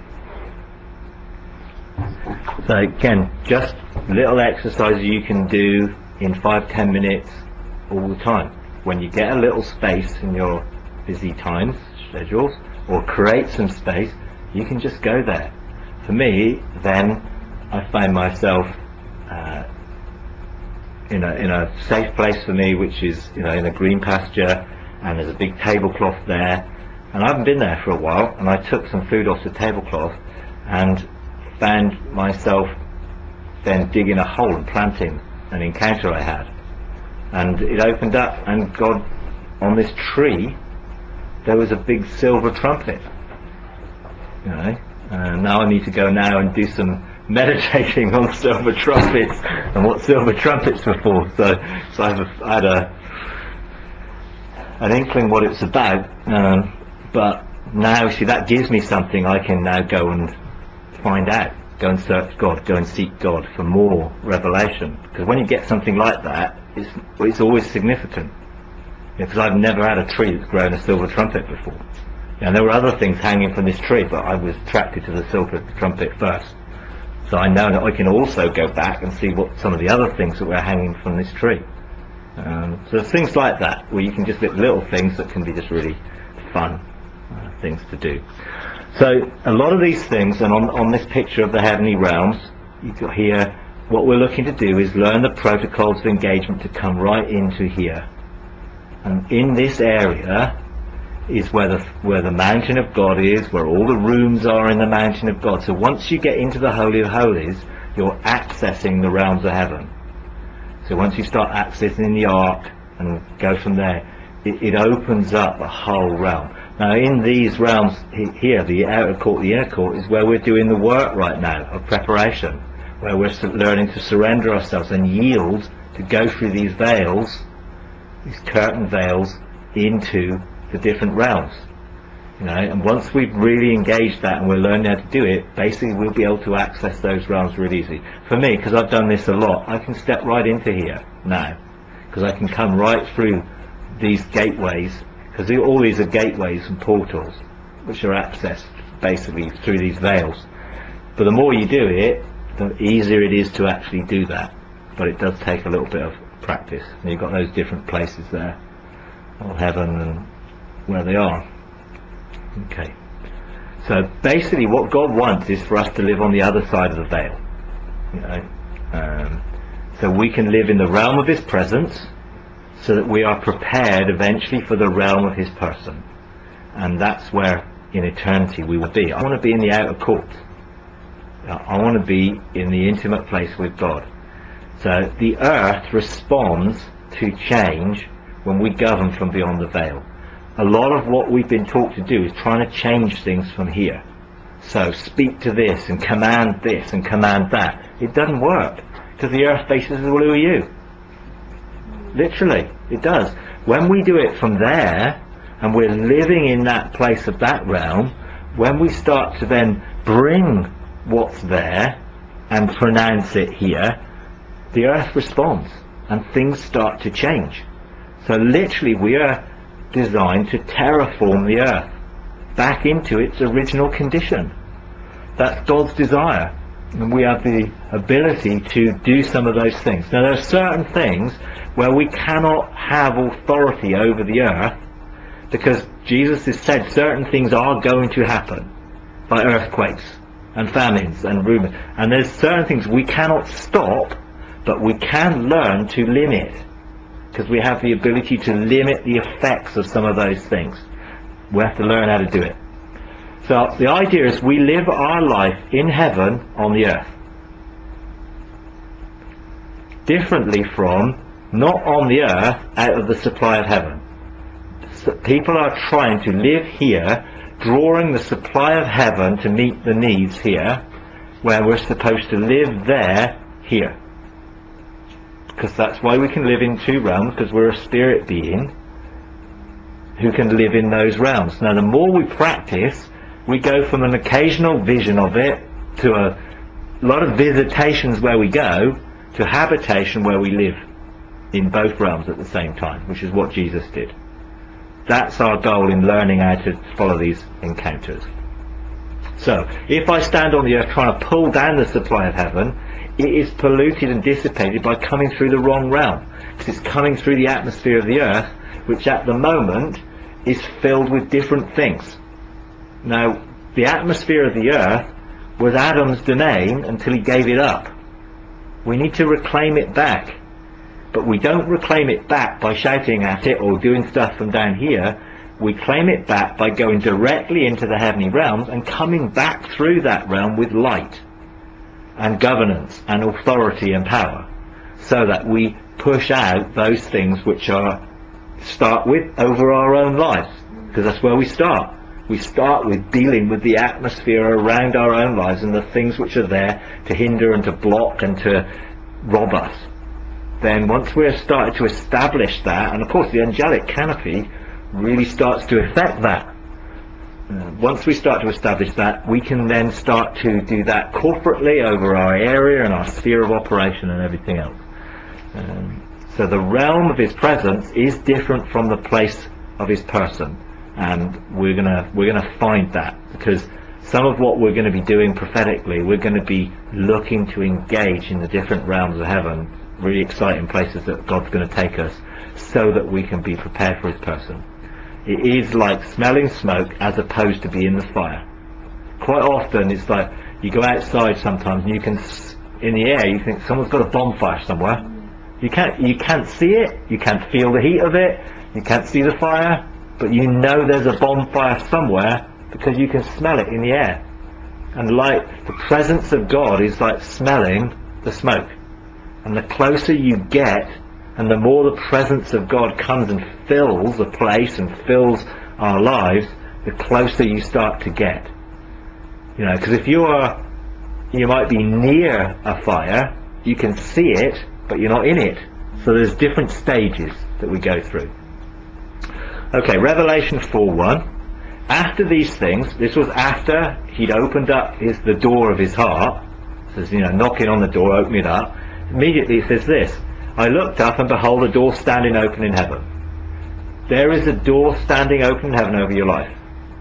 So again, just little exercises you can do in five, ten minutes all the time. When you get a little space in your busy times, schedules, or create some space, you can just go there. For me, then, I find myself uh, in a in a safe place for me, which is, you know, in a green pasture, and there's a big tablecloth there. And I haven't been there for a while, and I took some food off the tablecloth and found myself then digging a hole and planting an encounter I had. And it opened up, and God, on this tree, there was a big silver trumpet. You know, and now I need to go now and do some meditating on silver trumpets and what silver trumpets were for. So, so I, have a, I had a an inkling what it's about, um, but now, see, that gives me something I can now go and find out, go and search God, go and seek God for more revelation. Because when you get something like that, it's, it's always significant. Because I've never had a tree that's grown a silver trumpet before. And there were other things hanging from this tree, but I was attracted to the silver trumpet first. So I know that I can also go back and see what some of the other things that were hanging from this tree. Um, so there's things like that, where you can just get little things that can be just really fun uh, things to do. So a lot of these things, and on, on this picture of the heavenly realms, you've got here, what we're looking to do is learn the protocols of engagement to come right into here. And in this area is where the, where the mountain of God is, where all the rooms are in the mountain of God. So once you get into the Holy of Holies, you're accessing the realms of heaven. So once you start accessing the ark and go from there, it, it opens up a whole realm. Now in these realms he, here, the outer court, the inner court, is where we're doing the work right now of preparation, where we're learning to surrender ourselves and yield to go through these veils, these curtain veils, into the different realms. You know, and once we've really engaged that and we're learning how to do it, basically we'll be able to access those realms really easily. For me, because I've done this a lot, I can step right into here now, because I can come right through these gateways, because all these are gateways and portals which are accessed basically through these veils. But the more you do it, the easier it is to actually do that. But it does take a little bit of practice. And you've got those different places there, of heaven and where they are. Okay. So basically what God wants is for us to live on the other side of the veil. You know, um, so we can live in the realm of His presence, so that we are prepared eventually for the realm of His person. And that's where in eternity we will be. I want to be in the outer court. I want to be in the intimate place with God. So the earth responds to change when we govern from beyond the veil. A lot of what we've been taught to do is trying to change things from here. So speak to this and command this and command that. It doesn't work, because the earth basically says, well, who are you? Literally, it does. When we do it from there, and we're living in that place of that realm, when we start to then bring what's there and pronounce it here, the earth responds and things start to change. So literally we are designed to terraform the earth back into its original condition. That's God's desire, and we have the ability to do some of those things. Now there are certain things where we cannot have authority over the earth, because Jesus has said certain things are going to happen, like earthquakes and famines and rumors, and there's certain things we cannot stop, but we can learn to limit, because we have the ability to limit the effects of some of those things. We have to learn how to do it. So the idea is we live our life in heaven on the earth, differently from not on the earth out of the supply of heaven. So people are trying to live here, drawing the supply of heaven to meet the needs here, where we're supposed to live there, here. Because that's why we can live in two realms, because we're a spirit being who can live in those realms. Now the more we practice, we go from an occasional vision of it to a lot of visitations where we go, to habitation where we live in both realms at the same time, which is what Jesus did. That's our goal in learning how to follow these encounters. So, if I stand on the earth trying to pull down the supply of heaven, it is polluted and dissipated by coming through the wrong realm. Because it's coming through the atmosphere of the earth, which at the moment is filled with different things. Now, the atmosphere of the earth was Adam's domain until he gave it up. We need to reclaim it back. But we don't reclaim it back by shouting at it or doing stuff from down here. We claim it back by going directly into the heavenly realms and coming back through that realm with light and governance and authority and power, so that we push out those things which are start with over our own lives, because that's where we start. We start with dealing with the atmosphere around our own lives and the things which are there to hinder and to block and to rob us. Then once we're started to establish that, and of course the angelic canopy really starts to affect that. Uh, once we start to establish that, we can then start to do that corporately over our area and our sphere of operation and everything else. Um, so the realm of his presence is different from the place of his person, and we're gonna we're gonna find that, because some of what we're going to be doing prophetically, we're going to be looking to engage in the different realms of heaven, really exciting places that God's going to take us, so that we can be prepared for his person. It is like smelling smoke as opposed to being the fire. Quite often it's like you go outside sometimes and you can, in the air, you think someone's got a bonfire somewhere. You can't, you can't see it, you can't feel the heat of it, you can't see the fire, but you know there's a bonfire somewhere because you can smell it in the air. And like the presence of God is like smelling the smoke. And the closer you get, and the more the presence of God comes and fills the place and fills our lives, the closer you start to get. You know, because if you are, you might be near a fire, you can see it, but you're not in it. So there's different stages that we go through. Okay, Revelation four one. After these things, this was after he'd opened up his, the door of his heart. It says, you know, knocking on the door, open it up. Immediately it says this: I looked up and behold a door standing open in heaven. There is a door standing open in heaven over your life.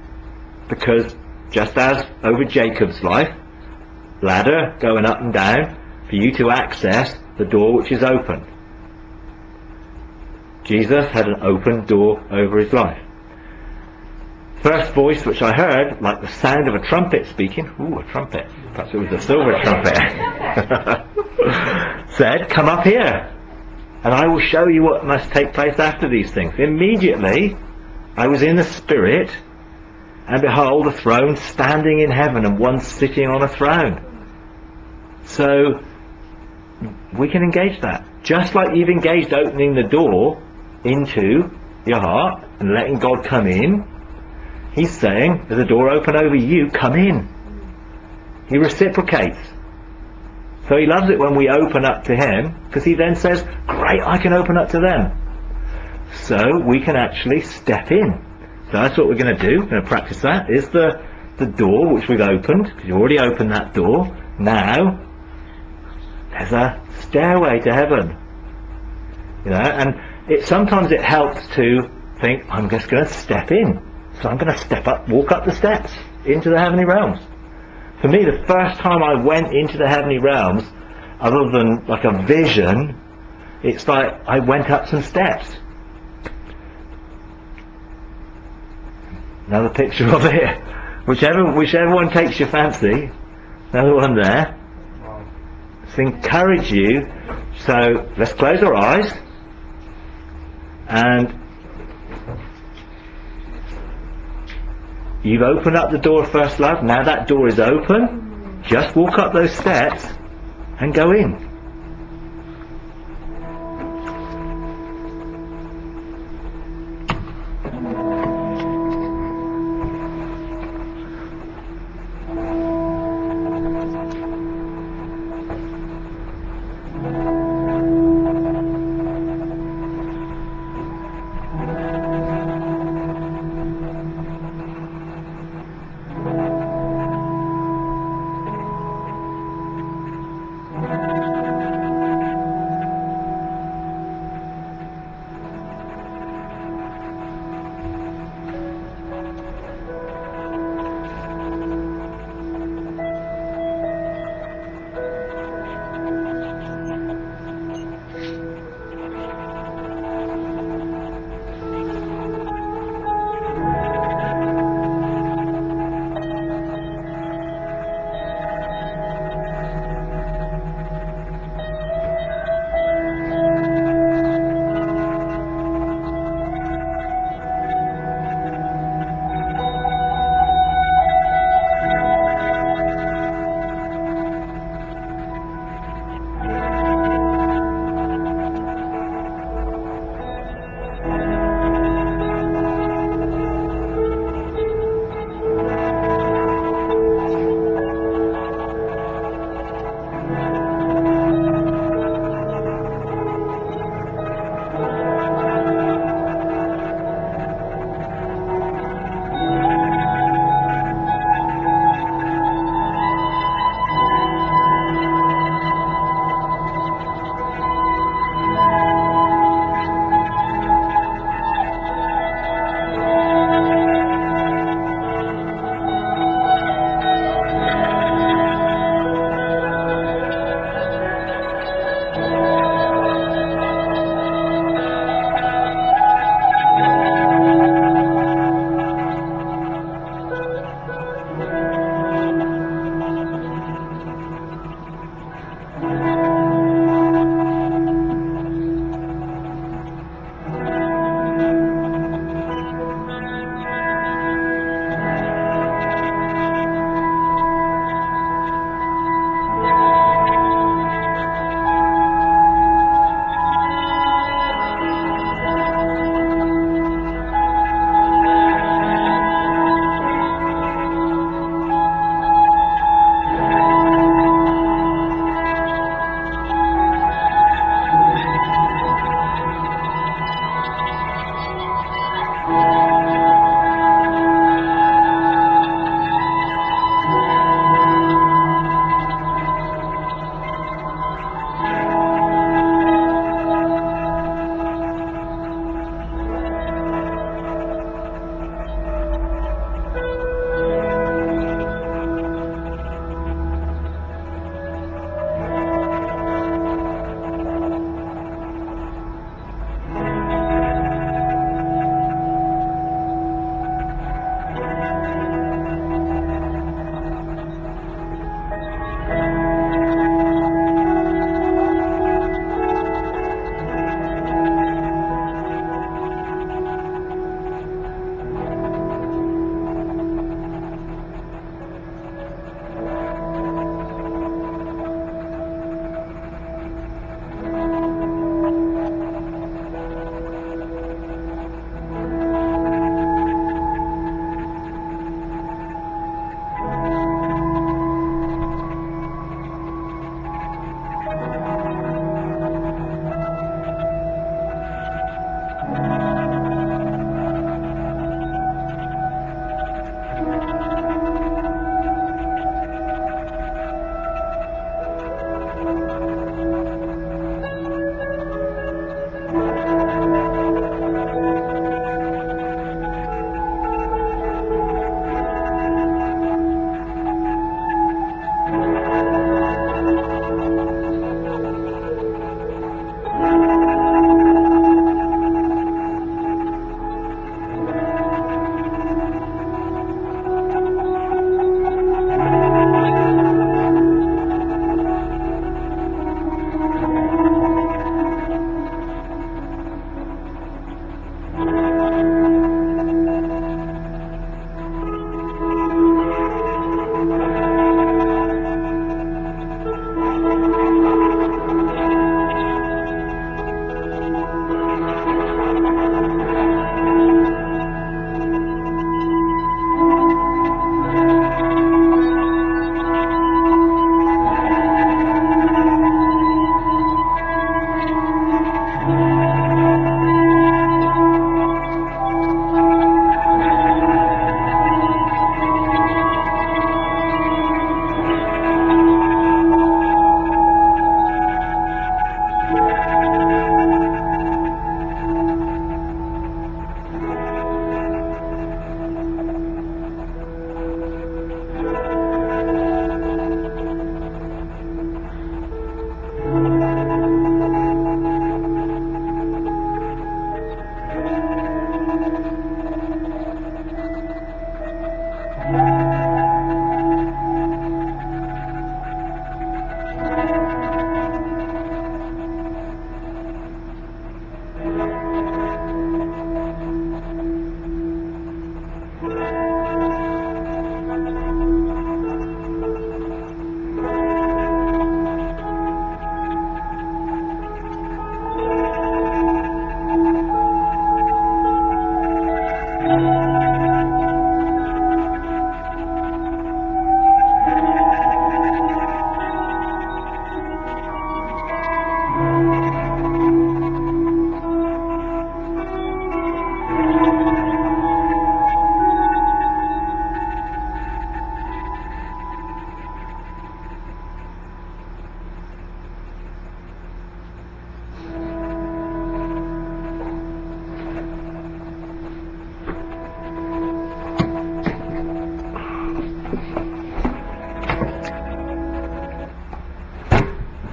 Because just as over Jacob's life, ladder going up and down for you to access the door which is open. Jesus had an open door over his life. First voice which I heard, like the sound of a trumpet speaking, ooh, a trumpet, perhaps it was a silver trumpet, said, come up here, and I will show you what must take place after these things. Immediately, I was in the Spirit, and behold, a throne standing in heaven, and one sitting on a throne. So, we can engage that. Just like you've engaged opening the door into your heart, and letting God come in, he's saying, there's a door open over you, come in. He reciprocates. So he loves it when we open up to him, because he then says, great, I can open up to them. So we can actually step in. So that's what we're going to do. We're going to practice that. Is the, the door which we've opened, because you already opened that door. Now, there's a stairway to heaven. You know, and it sometimes it helps to think, I'm just going to step in. So I'm going to step up, walk up the steps into the heavenly realms. For me, the first time I went into the heavenly realms, other than like a vision, it's like I went up some steps. Another picture of it. Whichever, whichever one takes your fancy. Another one there. To encourage you. So let's close our eyes. And you've opened up the door of first love. Now that door is open. Just walk up those steps and go in.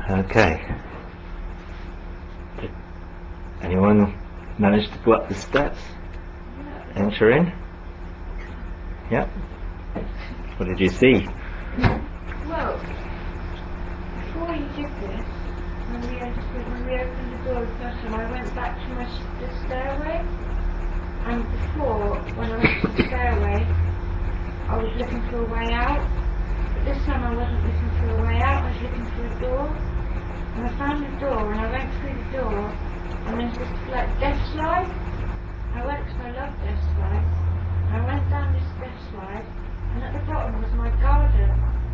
Okay. Did anyone manage to go up the steps? Enter in? Yep. What did you see? Well, before you did this, when we opened, when we opened the door the first time, I went back to my s- the stairway. And before, when I went to the stairway, I was looking for a way out. But this time I wasn't looking for a way out, I was looking for a door. And I found the door, and I went through the door, and there's this like death slide. I went because I love death slides. I went down this death slide, and at the bottom was my garden.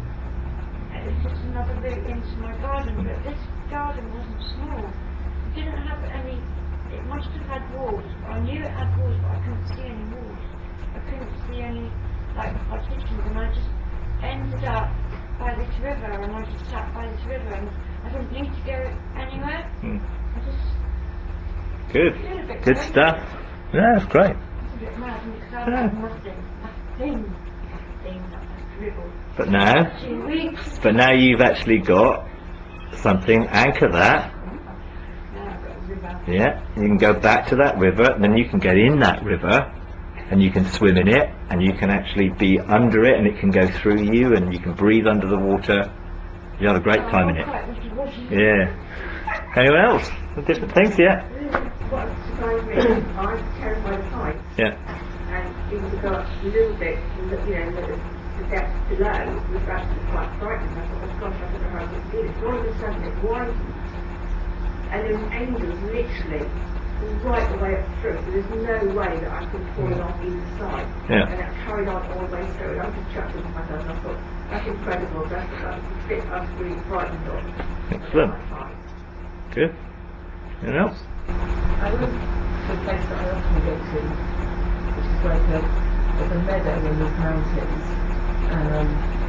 It was just another route into my garden, but this garden wasn't small. It didn't have any, it must have had walls. I knew it had walls, but I couldn't see any walls. I couldn't see any, like, partitions, and I just ended up by this river, and I just sat by this river, and I didn't need to go anywhere. Hmm. I just Good. feel a bit Good crazy. stuff. Yeah, that's great. It's a bit mad, and because I've Yeah. had nothing, nothing, nothing, not a dribble. But now, Two weeks. but now you've actually got something, anchor that. Now I've got a river. Yeah, you can go back to that river, and then you can get in that river, and you can swim in it, and you can actually be under it, and it can go through you, and you can breathe under the water. You have a great time in Oh, it. quite wishy-washy. Yeah. Anyone else? Different things, yeah? What surprised me, I'm terrified of heights, Yeah. and even to go up a little bit, from the, you know, the, the depth below was actually quite frightening. I thought, oh gosh, I don't know how I could do this. All of a sudden it widens, and there's angels literally right the way up through, so there's no way that I could fall off either side. Yeah. And it carried on all the way through, and I was just chuckling to myself, and I thought, that's incredible, that's, that's the bit I was really frightened of. Excellent. Good. Anyone else? I went to a place that I often go to, which is like a, there's a meadow in these mountains, and um,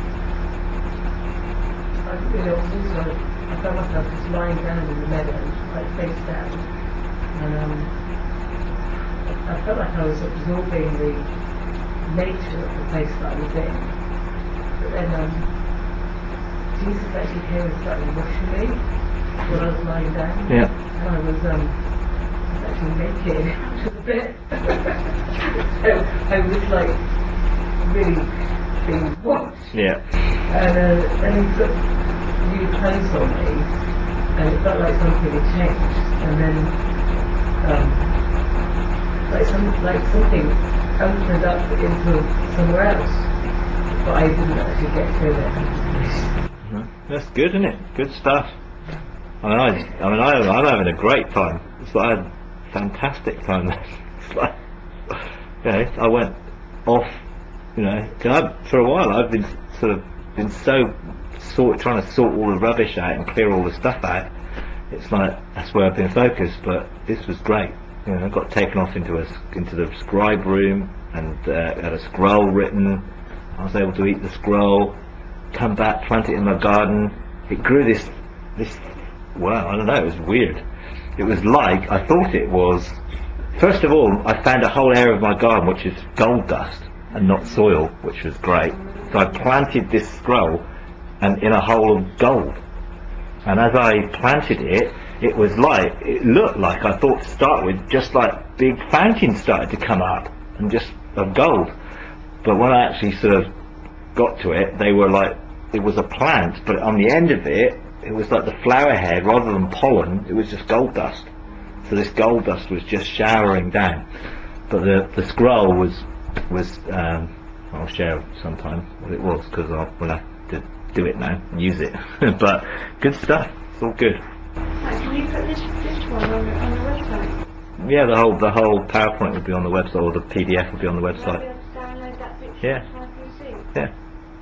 I didn't really know what to do, so I, I found myself just lying down in the meadow, like face down, and um, I felt like I was absorbing the nature of the place that I was in, but then um, Jesus actually came and started washing me when I was lying down, Yeah. and I was um, actually naked a bit. So I was like really being watched. Yeah. And uh, then he put new clothes on me, and it felt like something had changed. And then um, like some like something opened up into somewhere else, but I didn't actually get to go there. Mhm. That's good, isn't it? Good stuff. I mean, I, I mean, I, I'm having a great time. It's like I had a fantastic time. It's like, you know, I went off, you know, 'cause I, for a while I've been sort of been so sort trying to sort all the rubbish out and clear all the stuff out. It's like that's where I've been focused. But this was great. You know, I got taken off into a into the scribe room and uh, had a scroll written. I was able to eat the scroll, come back, plant it in my garden. It grew this this. Well, I don't know. It was weird. It was like I thought it was. First of all, I found a whole area of my garden which is gold dust and not soil, which was great. So I planted this scroll and in a hole of gold. And as I planted it, it was like, it looked like, I thought to start with, just like big fountains started to come up and just of gold. But when I actually sort of got to it, they were like, it was a plant, but on the end of it, it was like the flower head, rather than pollen, it was just gold dust. So this gold dust was just showering down. But the, the scroll was, was um, I'll share sometime what it was, because we'll have to do it now and use it. But good stuff, it's all good. Like, can you put this this one on the, on the website? Yeah, the whole the whole PowerPoint will be on the website, or the P D F will be on the Will I be website. able to download that picture Yeah. onto my P C? Yeah.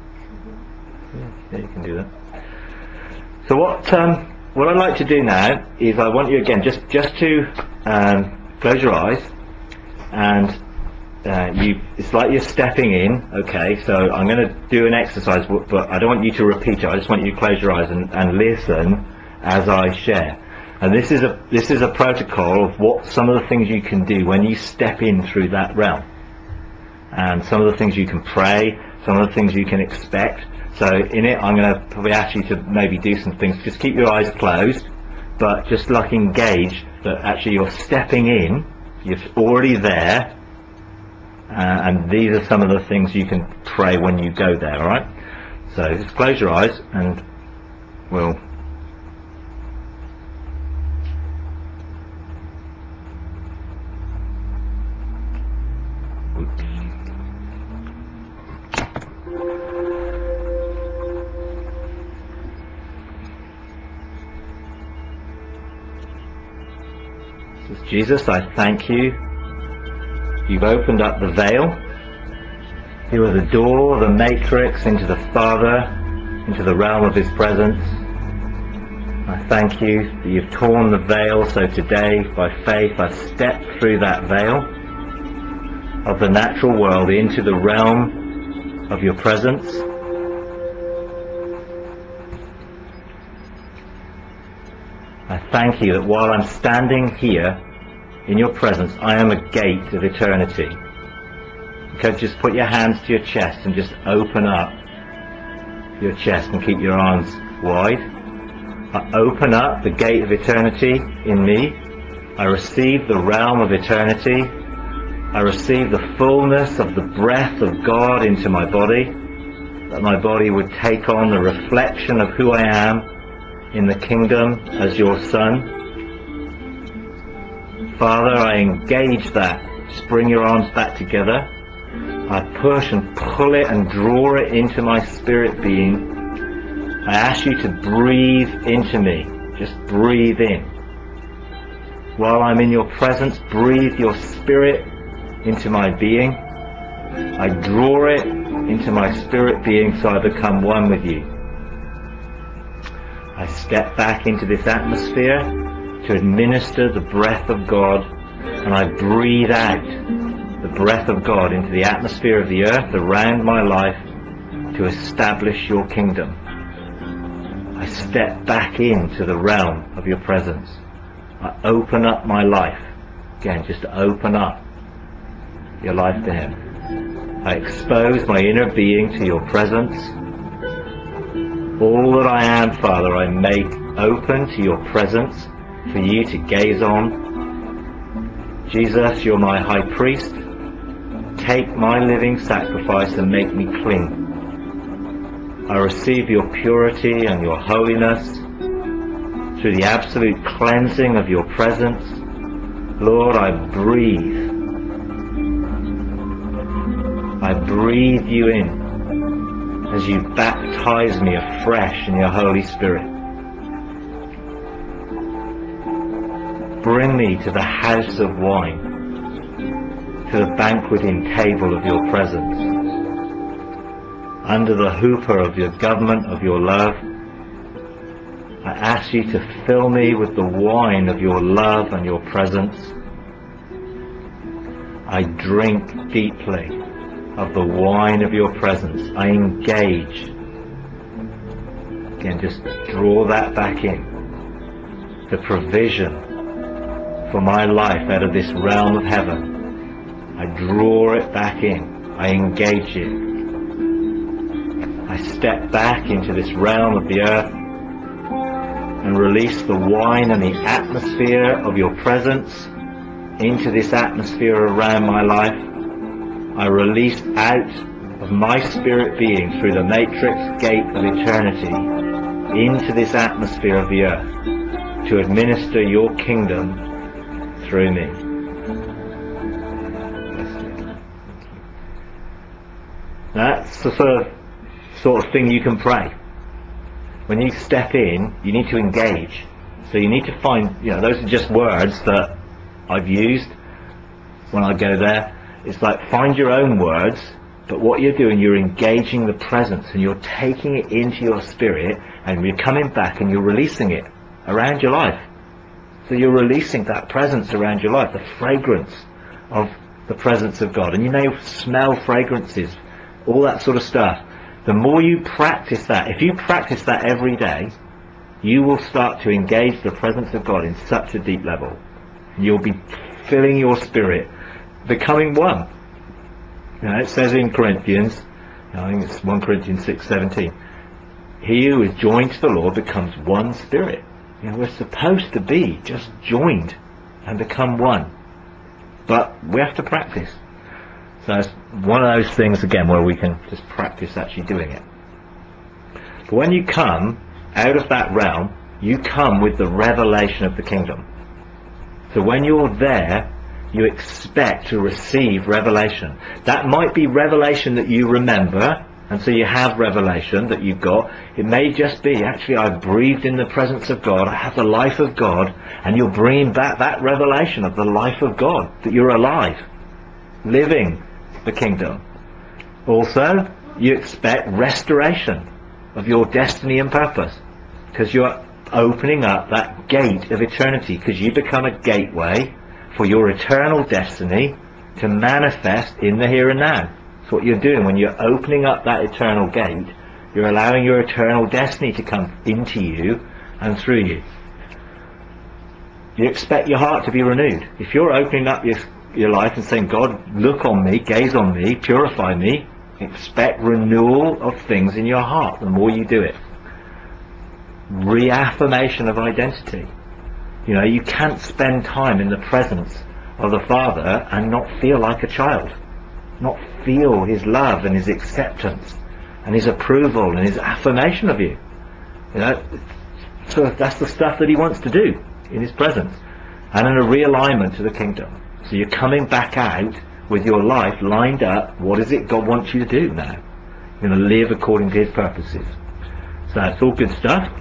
Yeah, yeah, you can do that. So what um, what I'd like to do now is I want you again just just to um, close your eyes, and uh, you. It's like you're stepping in. Okay, so I'm going to do an exercise, but, but I don't want you to repeat it. I just want you to close your eyes and, and listen as I share. And this is a this is a protocol of what some of the things you can do when you step in through that realm. and some of the things you can pray, some of the things you can expect. So in it, I'm going to probably ask you to maybe do some things. Just keep your eyes closed, but just like engage that actually you're stepping in, you're already there, uh, and these are some of the things you can pray when you go there, alright? So just close your eyes and we'll Jesus, I thank you. You've opened up the veil. You are the door, the matrix into the Father, into the realm of His presence. I thank you that you've torn the veil, so today, by faith, I've stepped through that veil of the natural world into the realm of your presence. I thank you that while I'm standing here in your presence, I am a gate of eternity. Okay, just put your hands to your chest and just open up your chest and keep your arms wide. I open up the gate of eternity in me. I receive the realm of eternity. I receive the fullness of the breath of God into my body, that my body would take on the reflection of who I am in the kingdom as your Son. Father, I engage that. Just bring your arms back together. I push and pull it and draw it into my spirit being. I ask you to breathe into me. Just breathe in. While I'm in your presence, breathe your spirit into my being. I draw it into my spirit being so I become one with you. I step back into this atmosphere to administer the breath of God, and I breathe out the breath of God into the atmosphere of the earth around my life to establish your kingdom. I step back into the realm of your presence. I open up my life. Again, just to open up your life to Him. I expose my inner being to your presence. All that I am, Father, I make open to your presence for you to gaze on. Jesus, you're my high priest. Take my living sacrifice and make me clean. I receive your purity and your holiness through the absolute cleansing of your presence. Lord, I breathe. I breathe you in as you baptize me afresh in your Holy Spirit. Bring me to the house of wine, to the banqueting table of your presence, under the hoopah of your government, of your love. I ask you to fill me with the wine of your love and your presence. I drink deeply of the wine of your presence. I engage. Again, just draw that back in. The provision for my life out of this realm of heaven. I draw it back in. I engage it. I step back into this realm of the earth and release the wine and the atmosphere of your presence into this atmosphere around my life. I release out of my spirit being through the matrix gate of eternity into this atmosphere of the earth to administer your kingdom through me. That's the sort of, sort of thing you can pray. When you step in, you need to engage. So you need to find, you know, those are just words that I've used when I go there. It's like, find your own words, but what you're doing, you're engaging the presence and you're taking it into your spirit and you're coming back and you're releasing it around your life. So you're releasing that presence around your life, the fragrance of the presence of God. And you may smell fragrances, all that sort of stuff. The more you practice that, if you practice that every day, you will start to engage the presence of God in such a deep level. You'll be filling your spirit, becoming one. You know, it says in Corinthians, I think it's First Corinthians six seventeen, he who is joined to the Lord becomes one spirit. You know, we're supposed to be just joined and become one. But we have to practice. So it's one of those things, again, where we can just practice actually doing it. But when you come out of that realm, you come with the revelation of the kingdom. So when you're there, you expect to receive revelation. That might be revelation that you remember, and so you have revelation that you've got. It may just be, actually, I breathed in the presence of God, I have the life of God, and you're bringing back that revelation of the life of God, that you're alive, living the kingdom. Also, you expect restoration of your destiny and purpose, because you're opening up that gate of eternity, because you become a gateway for your eternal destiny to manifest in the here and now. That's what you're doing. When you're opening up that eternal gate, you're allowing your eternal destiny to come into you and through you. You expect your heart to be renewed. If you're opening up your, your life and saying, God, look on me, gaze on me, purify me, expect renewal of things in your heart the more you do it. Reaffirmation of identity. You know, you can't spend time in the presence of the Father and not feel like a child, not feel his love and his acceptance and his approval and his affirmation of you. You know, so that's the stuff that he wants to do in his presence, and in a realignment to the kingdom. So you're coming back out with your life lined up. What is it God wants you to do now? You're going to live according to his purposes. So that's all good stuff.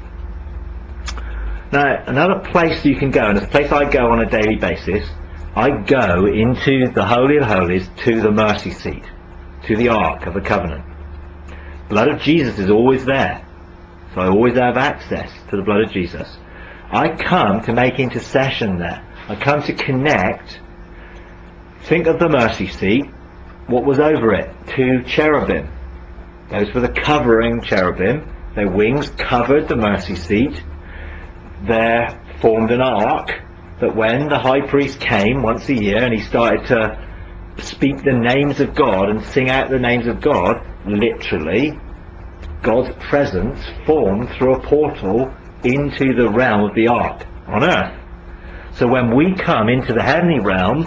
Now, another place you can go, and it's a place I go on a daily basis, I go into the Holy of Holies, to the mercy seat, to the Ark of the Covenant. The blood of Jesus is always there, so I always have access to the blood of Jesus. I come to make intercession there. I come to connect. Think of the mercy seat. What was over it? Two cherubim. Those were the covering cherubim. Their wings covered the mercy seat. There formed an ark that when the high priest came once a year and he started to speak the names of God and sing out the names of God, literally God's presence formed through a portal into the realm of the ark on earth. So when we come into the heavenly realms,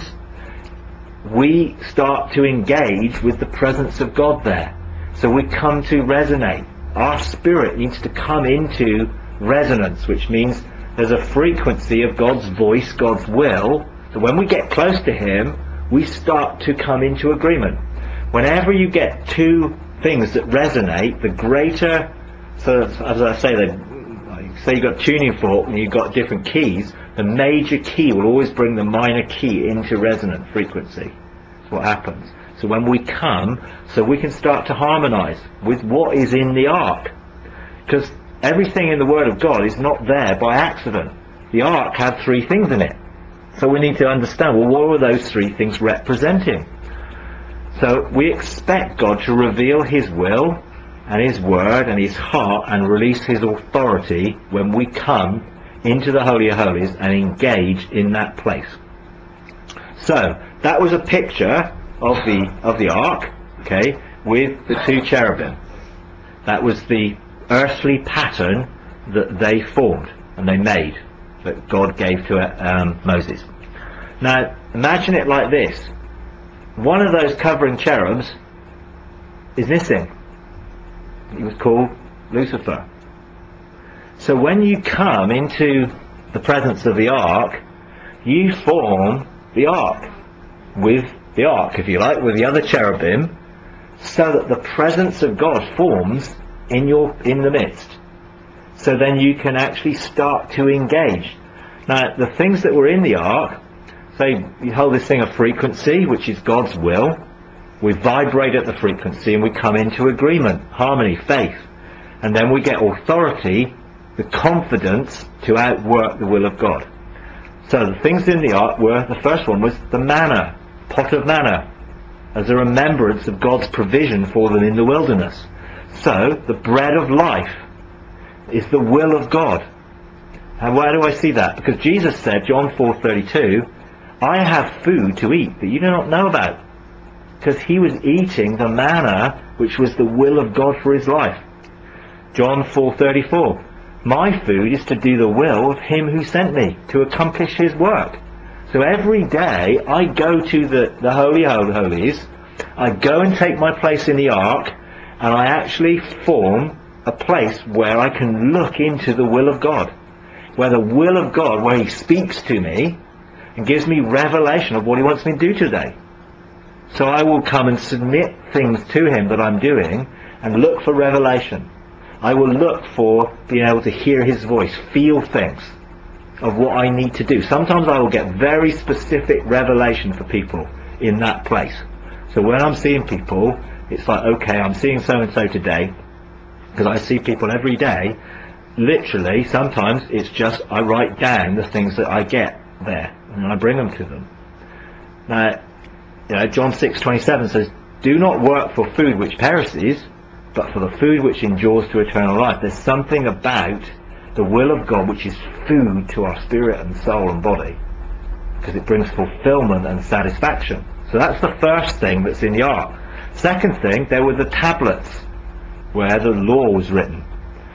we start to engage with the presence of God there. So we come to resonate. Our spirit needs to come into resonance, which means there's a frequency of God's voice, God's will, that when we get close to him, we start to come into agreement. Whenever you get two things that resonate, the greater, so as I say, like, say you've got a tuning fork and you've got different keys, the major key will always bring the minor key into resonant frequency. That's what happens. So when we come, so we can start to harmonize with what is in the ark. Because everything in the Word of God is not there by accident. The ark had three things in it. So we need to understand, well, what were those three things representing? So we expect God to reveal his will and his word and his heart and release his authority when we come into the Holy of Holies and engage in that place. So that was a picture of the of the ark, okay, with the two cherubim. That was the earthly pattern that they formed and they made, that God gave to um, Moses. Now imagine it like this. One of those covering cherubs is missing. He was called Lucifer. So when you come into the presence of the ark, you form the ark with the ark, if you like, with the other cherubim, so that the presence of God forms in your in the midst. So then you can actually start to engage. Now the things that were in the ark, so you hold this thing of frequency, which is God's will. We vibrate at the frequency and we come into agreement, harmony, faith. And then we get authority, the confidence to outwork the will of God. So the things in the ark were, the first one was the manna, pot of manna, as a remembrance of God's provision for them in the wilderness. So the bread of life is the will of God. And why do I see that? Because Jesus said, John four thirty-two, I have food to eat that you do not know about. because he was eating the manna which was the will of God for his life. John four thirty-four, my food is to do the will of him who sent me, to accomplish his work. So every day I go to the, the Holy of Holies, I go and take my place in the ark, and I actually form a place where I can look into the will of God, where the will of God, where he speaks to me and gives me revelation of what he wants me to do today. So I will come and submit things to him that I'm doing and look for revelation. I will look for being able to hear his voice, feel things of what I need to do. Sometimes I will get very specific revelation for people in that place. So when I'm seeing people, it's like, okay, I'm seeing so-and-so today, because I see people every day. Literally, sometimes it's just I write down the things that I get there, and I bring them to them. Now, you know, John six twenty-seven says, do not work for food which perishes, but for the food which endures to eternal life. There's something about the will of God which is food to our spirit and soul and body, because it brings fulfillment and satisfaction. So that's the first thing that's in the ark. Second thing, there were the tablets where the law was written.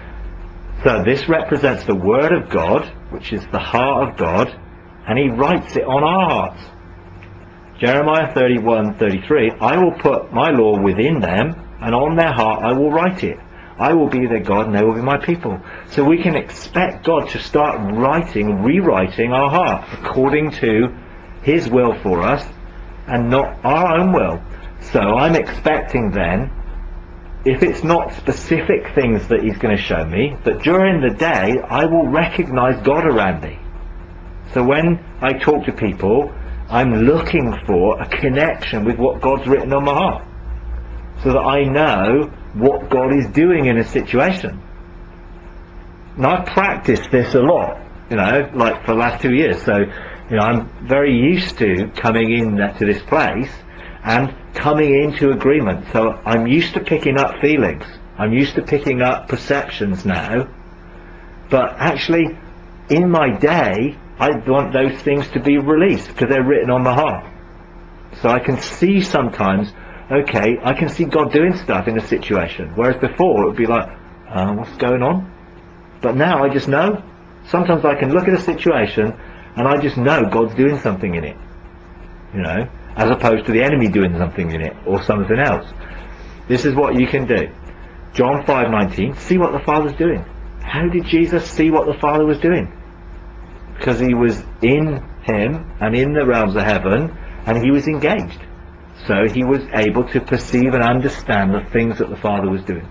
So this represents the Word of God, which is the heart of God, and he writes it on our hearts. Jeremiah thirty-one thirty-three, I will put my law within them, and on their heart I will write it. I will be their God, and they will be my people. So we can expect God to start writing, rewriting our heart according to his will for us, and not our own will. So I'm expecting then, if it's not specific things that he's going to show me, that during the day I will recognize God around me. So when I talk to people, I'm looking for a connection with what God's written on my heart, so that I know what God is doing in a situation. Now, I've practiced this a lot, you know, like for the last two years. So, you know, I'm very used to coming in to this place and coming into agreement. So I'm used to picking up feelings. I'm used to picking up perceptions now. But actually, in my day, I want those things to be released because they're written on my heart. So I can see sometimes, okay, I can see God doing stuff in a situation. Whereas before, it would be like, uh, what's going on? But now I just know. Sometimes I can look at a situation and I just know God's doing something in it. You know, as opposed to the enemy doing something in it or something else. This is what you can do. John five nineteen, see what the Father's doing. How did Jesus see what the Father was doing? Because he was in him and in the realms of heaven, and he was engaged. So he was able to perceive and understand the things that the Father was doing.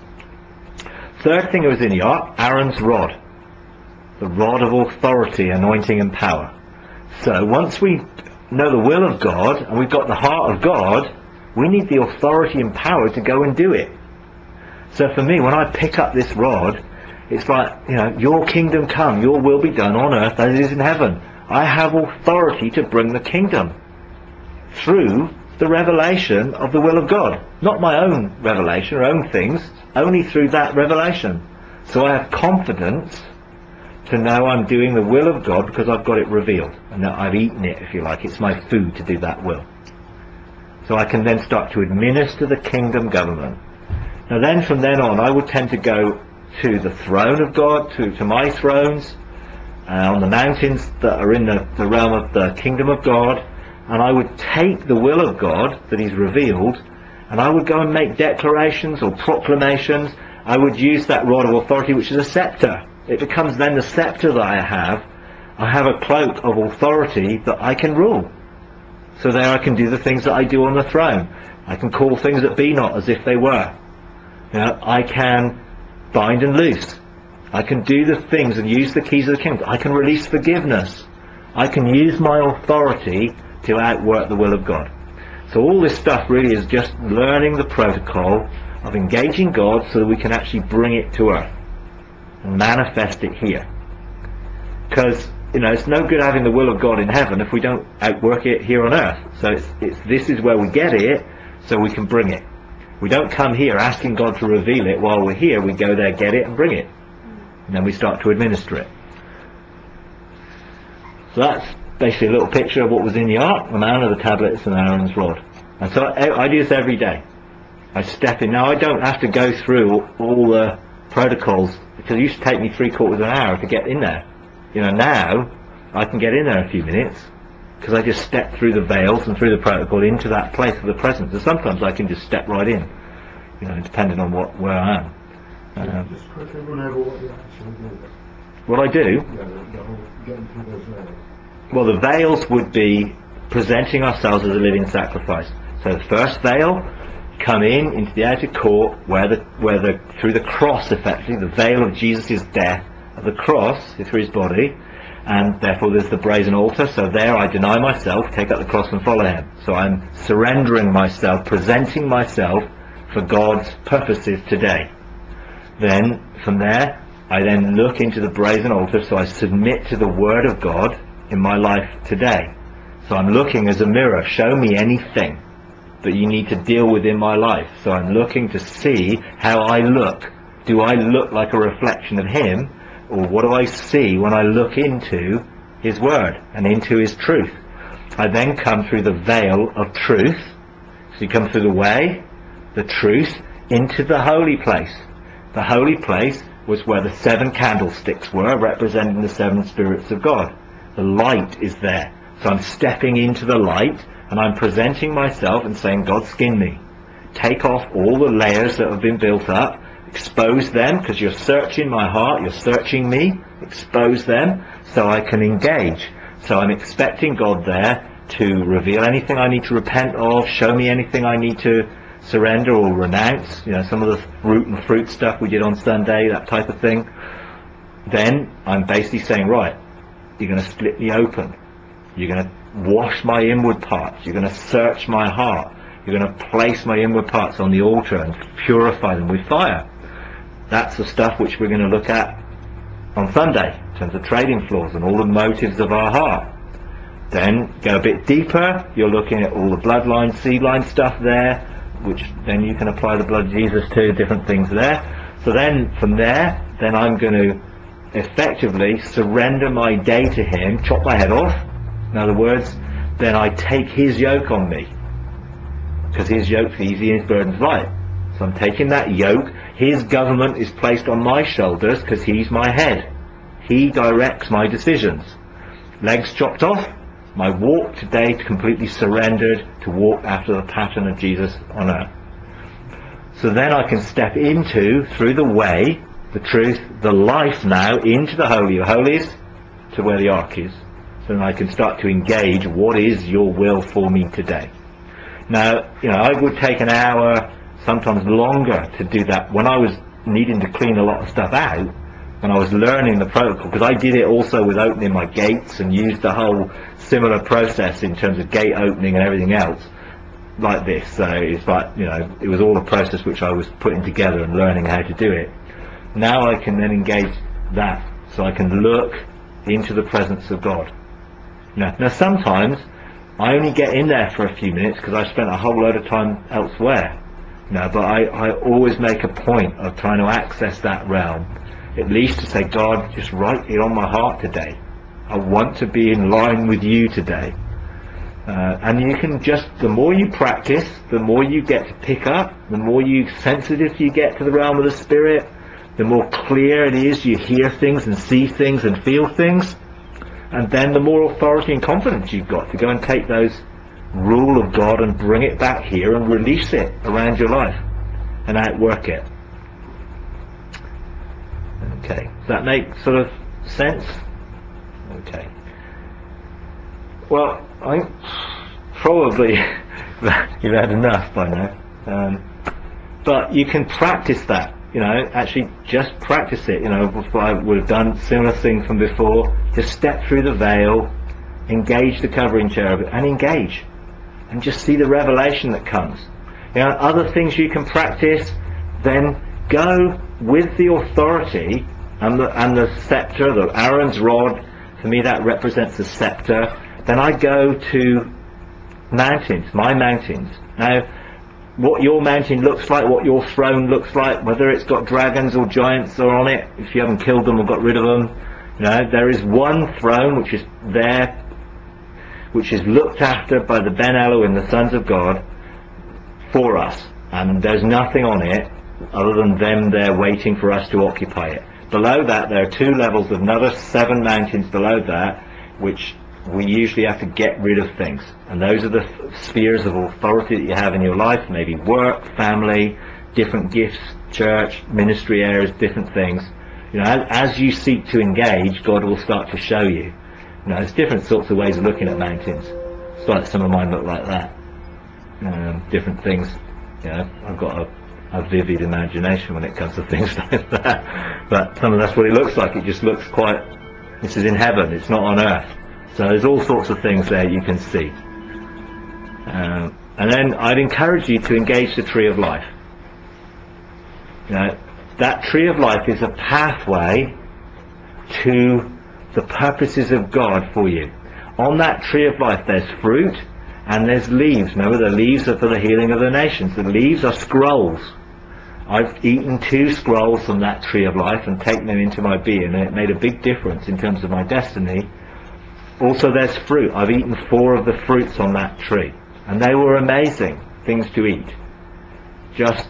Third thing that was in the ark, Aaron's rod. The rod of authority, anointing and power. So once we know the will of God and we've got the heart of God, we need the authority and power to go and do it. So for me, when I pick up this rod, it's like, you know, your kingdom come, your will be done on earth as it is in heaven. I have authority to bring the kingdom through the revelation of the will of God. Not my own revelation or own things, only through that revelation. So I have confidence to know I'm doing the will of God because I've got it revealed and that I've eaten it, if you like. It's my food to do that will. So I can then start to administer the kingdom government. Now then, from then on, I would tend to go to the throne of God, to, to my thrones, uh, on the mountains that are in the, the realm of the kingdom of God, and I would take the will of God that he's revealed, and I would go and make declarations or proclamations. I would use that rod of authority, which is a scepter. It becomes then the scepter that I have. I have a cloak of authority that I can rule. So there I can do the things that I do on the throne. I can call things that be not as if they were. You know, I can bind and loose. I can do the things and use the keys of the kingdom. I can release forgiveness. I can use my authority to outwork the will of God. So all this stuff really is just learning the protocol of engaging God so that we can actually bring it to earth and manifest it here. Because, you know, it's no good having the will of God in heaven if we don't outwork it here on earth. So it's, it's this is where we get it so we can bring it. We don't come here asking God to reveal it while we're here. We go there, get it, and bring it. And then we start to administer it. So that's basically a little picture of what was in the ark, the manna, the tablets, and Aaron's rod. And so I, I do this every day. I step in. Now I don't have to go through all the protocols, because it used to take me three quarters of an hour to get in there. You know, now I can get in there in a few minutes because I just step through the veils and through the protocol into that place of the presence. And sometimes I can just step right in, you know, depending on what where I am. Um, Just quickly run over what you actually do. what I do, Yeah, the, the whole getting through those veils. well, the veils would be presenting ourselves as a living sacrifice. So the first veil, come in into the outer court where the where the through the cross, effectively the veil of Jesus' death of the cross through his body, and therefore there's the brazen altar. So there I deny myself, take up the cross and follow him. So I'm surrendering myself, presenting myself for God's purposes today. Then from there I then look into the brazen altar, so I submit to the word of God in my life today. So I'm looking as a mirror, show me anything that you need to deal with in my life. So I'm looking to see how I look. Do I look like a reflection of him, or what do I see when I look into his word and into his truth? I then come through the veil of truth. So you come through the way, the truth, into the holy place. The holy place was where the seven candlesticks were, representing the seven spirits of God. The light is there. So I'm stepping into the light, and I'm presenting myself and saying, God, skin me. Take off all the layers that have been built up. Expose them, because you're searching my heart, you're searching me. Expose them so I can engage. So I'm expecting God there to reveal anything I need to repent of, show me anything I need to surrender or renounce. You know, some of the root and fruit stuff we did on Sunday, that type of thing. Then I'm basically saying, right, you're going to split me open. You're going to wash my inward parts. You're going to search my heart. You're going to place my inward parts on the altar and purify them with fire. That's the stuff which we're going to look at on Sunday in terms of trading floors and all the motives of our heart. Then go a bit deeper. You're looking at all the bloodline, seed line stuff there, which then you can apply the blood of Jesus to, different things there. So then from there, then I'm going to effectively surrender my day to him, chop my head off. In other words, then I take his yoke on me, because his yoke's easy and his burden's light. So I'm taking that yoke. His government is placed on my shoulders because he's my head. He directs my decisions. Legs chopped off. My walk today completely surrendered to walk after the pattern of Jesus on earth. So then I can step into, through the way, the truth, the life now, into the Holy of Holies, to where the ark is. So then I can start to engage, what is your will for me today? Now, you know, I would take an hour, sometimes longer, to do that when I was needing to clean a lot of stuff out, when I was learning the protocol, because I did it also with opening my gates and used the whole similar process in terms of gate opening and everything else like this. So it's like, you know, it was all a process which I was putting together and learning how to do it. Now I can then engage that, so I can look into the presence of God. Now, now sometimes I only get in there for a few minutes because I've spent a whole load of time elsewhere. You know, but I, I always make a point of trying to access that realm, at least to say, God, just write it on my heart today. I want to be in line with you today. Uh, and you can just, the more you practice, the more you get to pick up, the more you sensitive you get to the realm of the Spirit, the more clear it is you hear things and see things and feel things, and then the more authority and confidence you've got to go and take those rule of God and bring it back here and release it around your life and outwork it. Okay, does that make sort of sense? Okay. Well, I think probably you've had enough by now. Um, but you can practice that, you know, actually just practice it. You know, before I would have done similar things from before. Just step through the veil, engage the covering cherub, and engage. And just see the revelation that comes. You know, other things you can practice, then go with the authority and the, and the scepter, the Aaron's rod. For me that represents the scepter. Then I go to mountains, my mountains. Now, what your mountain looks like, what your throne looks like, whether it's got dragons or giants or on it, if you haven't killed them or got rid of them, you know, there is one throne which is there, which is looked after by the Ben Elohim, the sons of God, for us, and there's nothing on it other than them there waiting for us to occupy it. Below that there are two levels of another seven mountains below that, which we usually have to get rid of things, and those are the f- spheres of authority that you have in your life, maybe work, family, different gifts, church, ministry areas, different things. You know, as, as you seek to engage, God will start to show you. You know, there's different sorts of ways of looking at mountains. It's like some of mine look like that. Um, different things. You know, I've got a, a vivid imagination when it comes to things like that. But some of that's what it looks like. It just looks quite. This is in heaven. It's not on earth. So there's all sorts of things there you can see. Um, and then I'd encourage you to engage the tree of life. You know, that tree of life is a pathway to the purposes of God for you. On that tree of life there's fruit and there's leaves. Remember, the leaves are for the healing of the nations. The leaves are scrolls. I've eaten two scrolls from that tree of life and taken them into my being, and it made a big difference in terms of my destiny. Also there's fruit. I've eaten four of the fruits on that tree, and they were amazing things to eat. Just,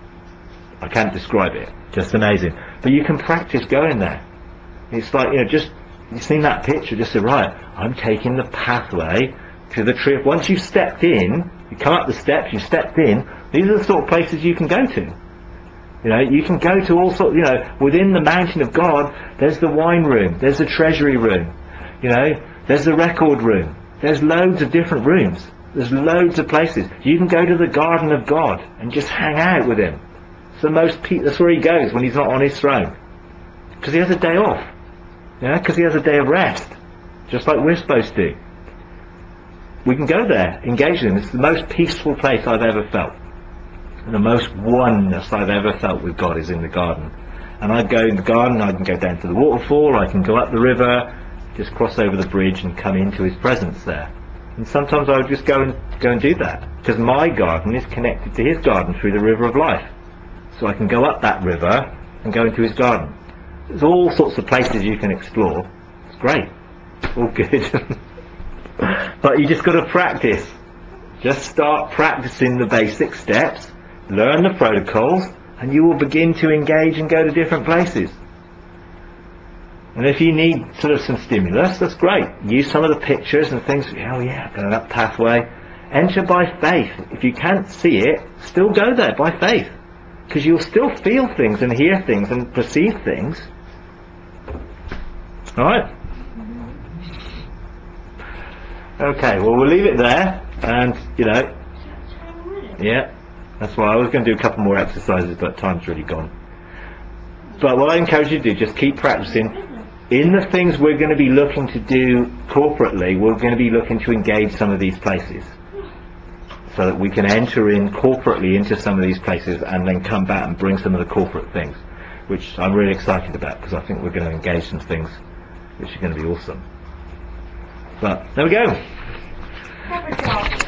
I can't describe it, just amazing. But you can practice going there. It's like, you know, just, you've seen that picture, just say, right, I'm taking the pathway to the tree. Once you've stepped in, you come up the steps, you stepped in, these are the sort of places you can go to. You know, you can go to all sorts, you know, within the mountain of God, there's the wine room, there's the treasury room, you know, there's the record room, there's loads of different rooms, there's loads of places. You can go to the garden of God and just hang out with him. So most people, that's where he goes when he's not on his throne, because he has a day off, you know, because he has a day of rest, just like we're supposed to. We can go there, engage with him. It's the most peaceful place I've ever felt. And the most oneness I've ever felt with God is in the garden. And I go in the garden, I can go down to the waterfall, I can go up the river, just cross over the bridge and come into his presence there. And sometimes I would just go and go and do that, because my garden is connected to his garden through the river of life. So I can go up that river and go into his garden. There's all sorts of places you can explore. It's great. All good. But you just got to practice. Just start practicing the basic steps, learn the protocols, and you will begin to engage and go to different places. And if you need sort of some stimulus, that's great. Use some of the pictures and things. Oh yeah, go that pathway. Enter by faith. If you can't see it, still go there by faith, because you'll still feel things and hear things and perceive things. Alright? Okay, well we'll leave it there, and you know, yeah, that's why I was going to do a couple more exercises, but time's really gone. But what I encourage you to do, just keep practicing. In the things we're going to be looking to do corporately, we're going to be looking to engage some of these places, so that we can enter in corporately into some of these places and then come back and bring some of the corporate things, which I'm really excited about, because I think we're going to engage some things which are going to be awesome. But there we go. Have a job.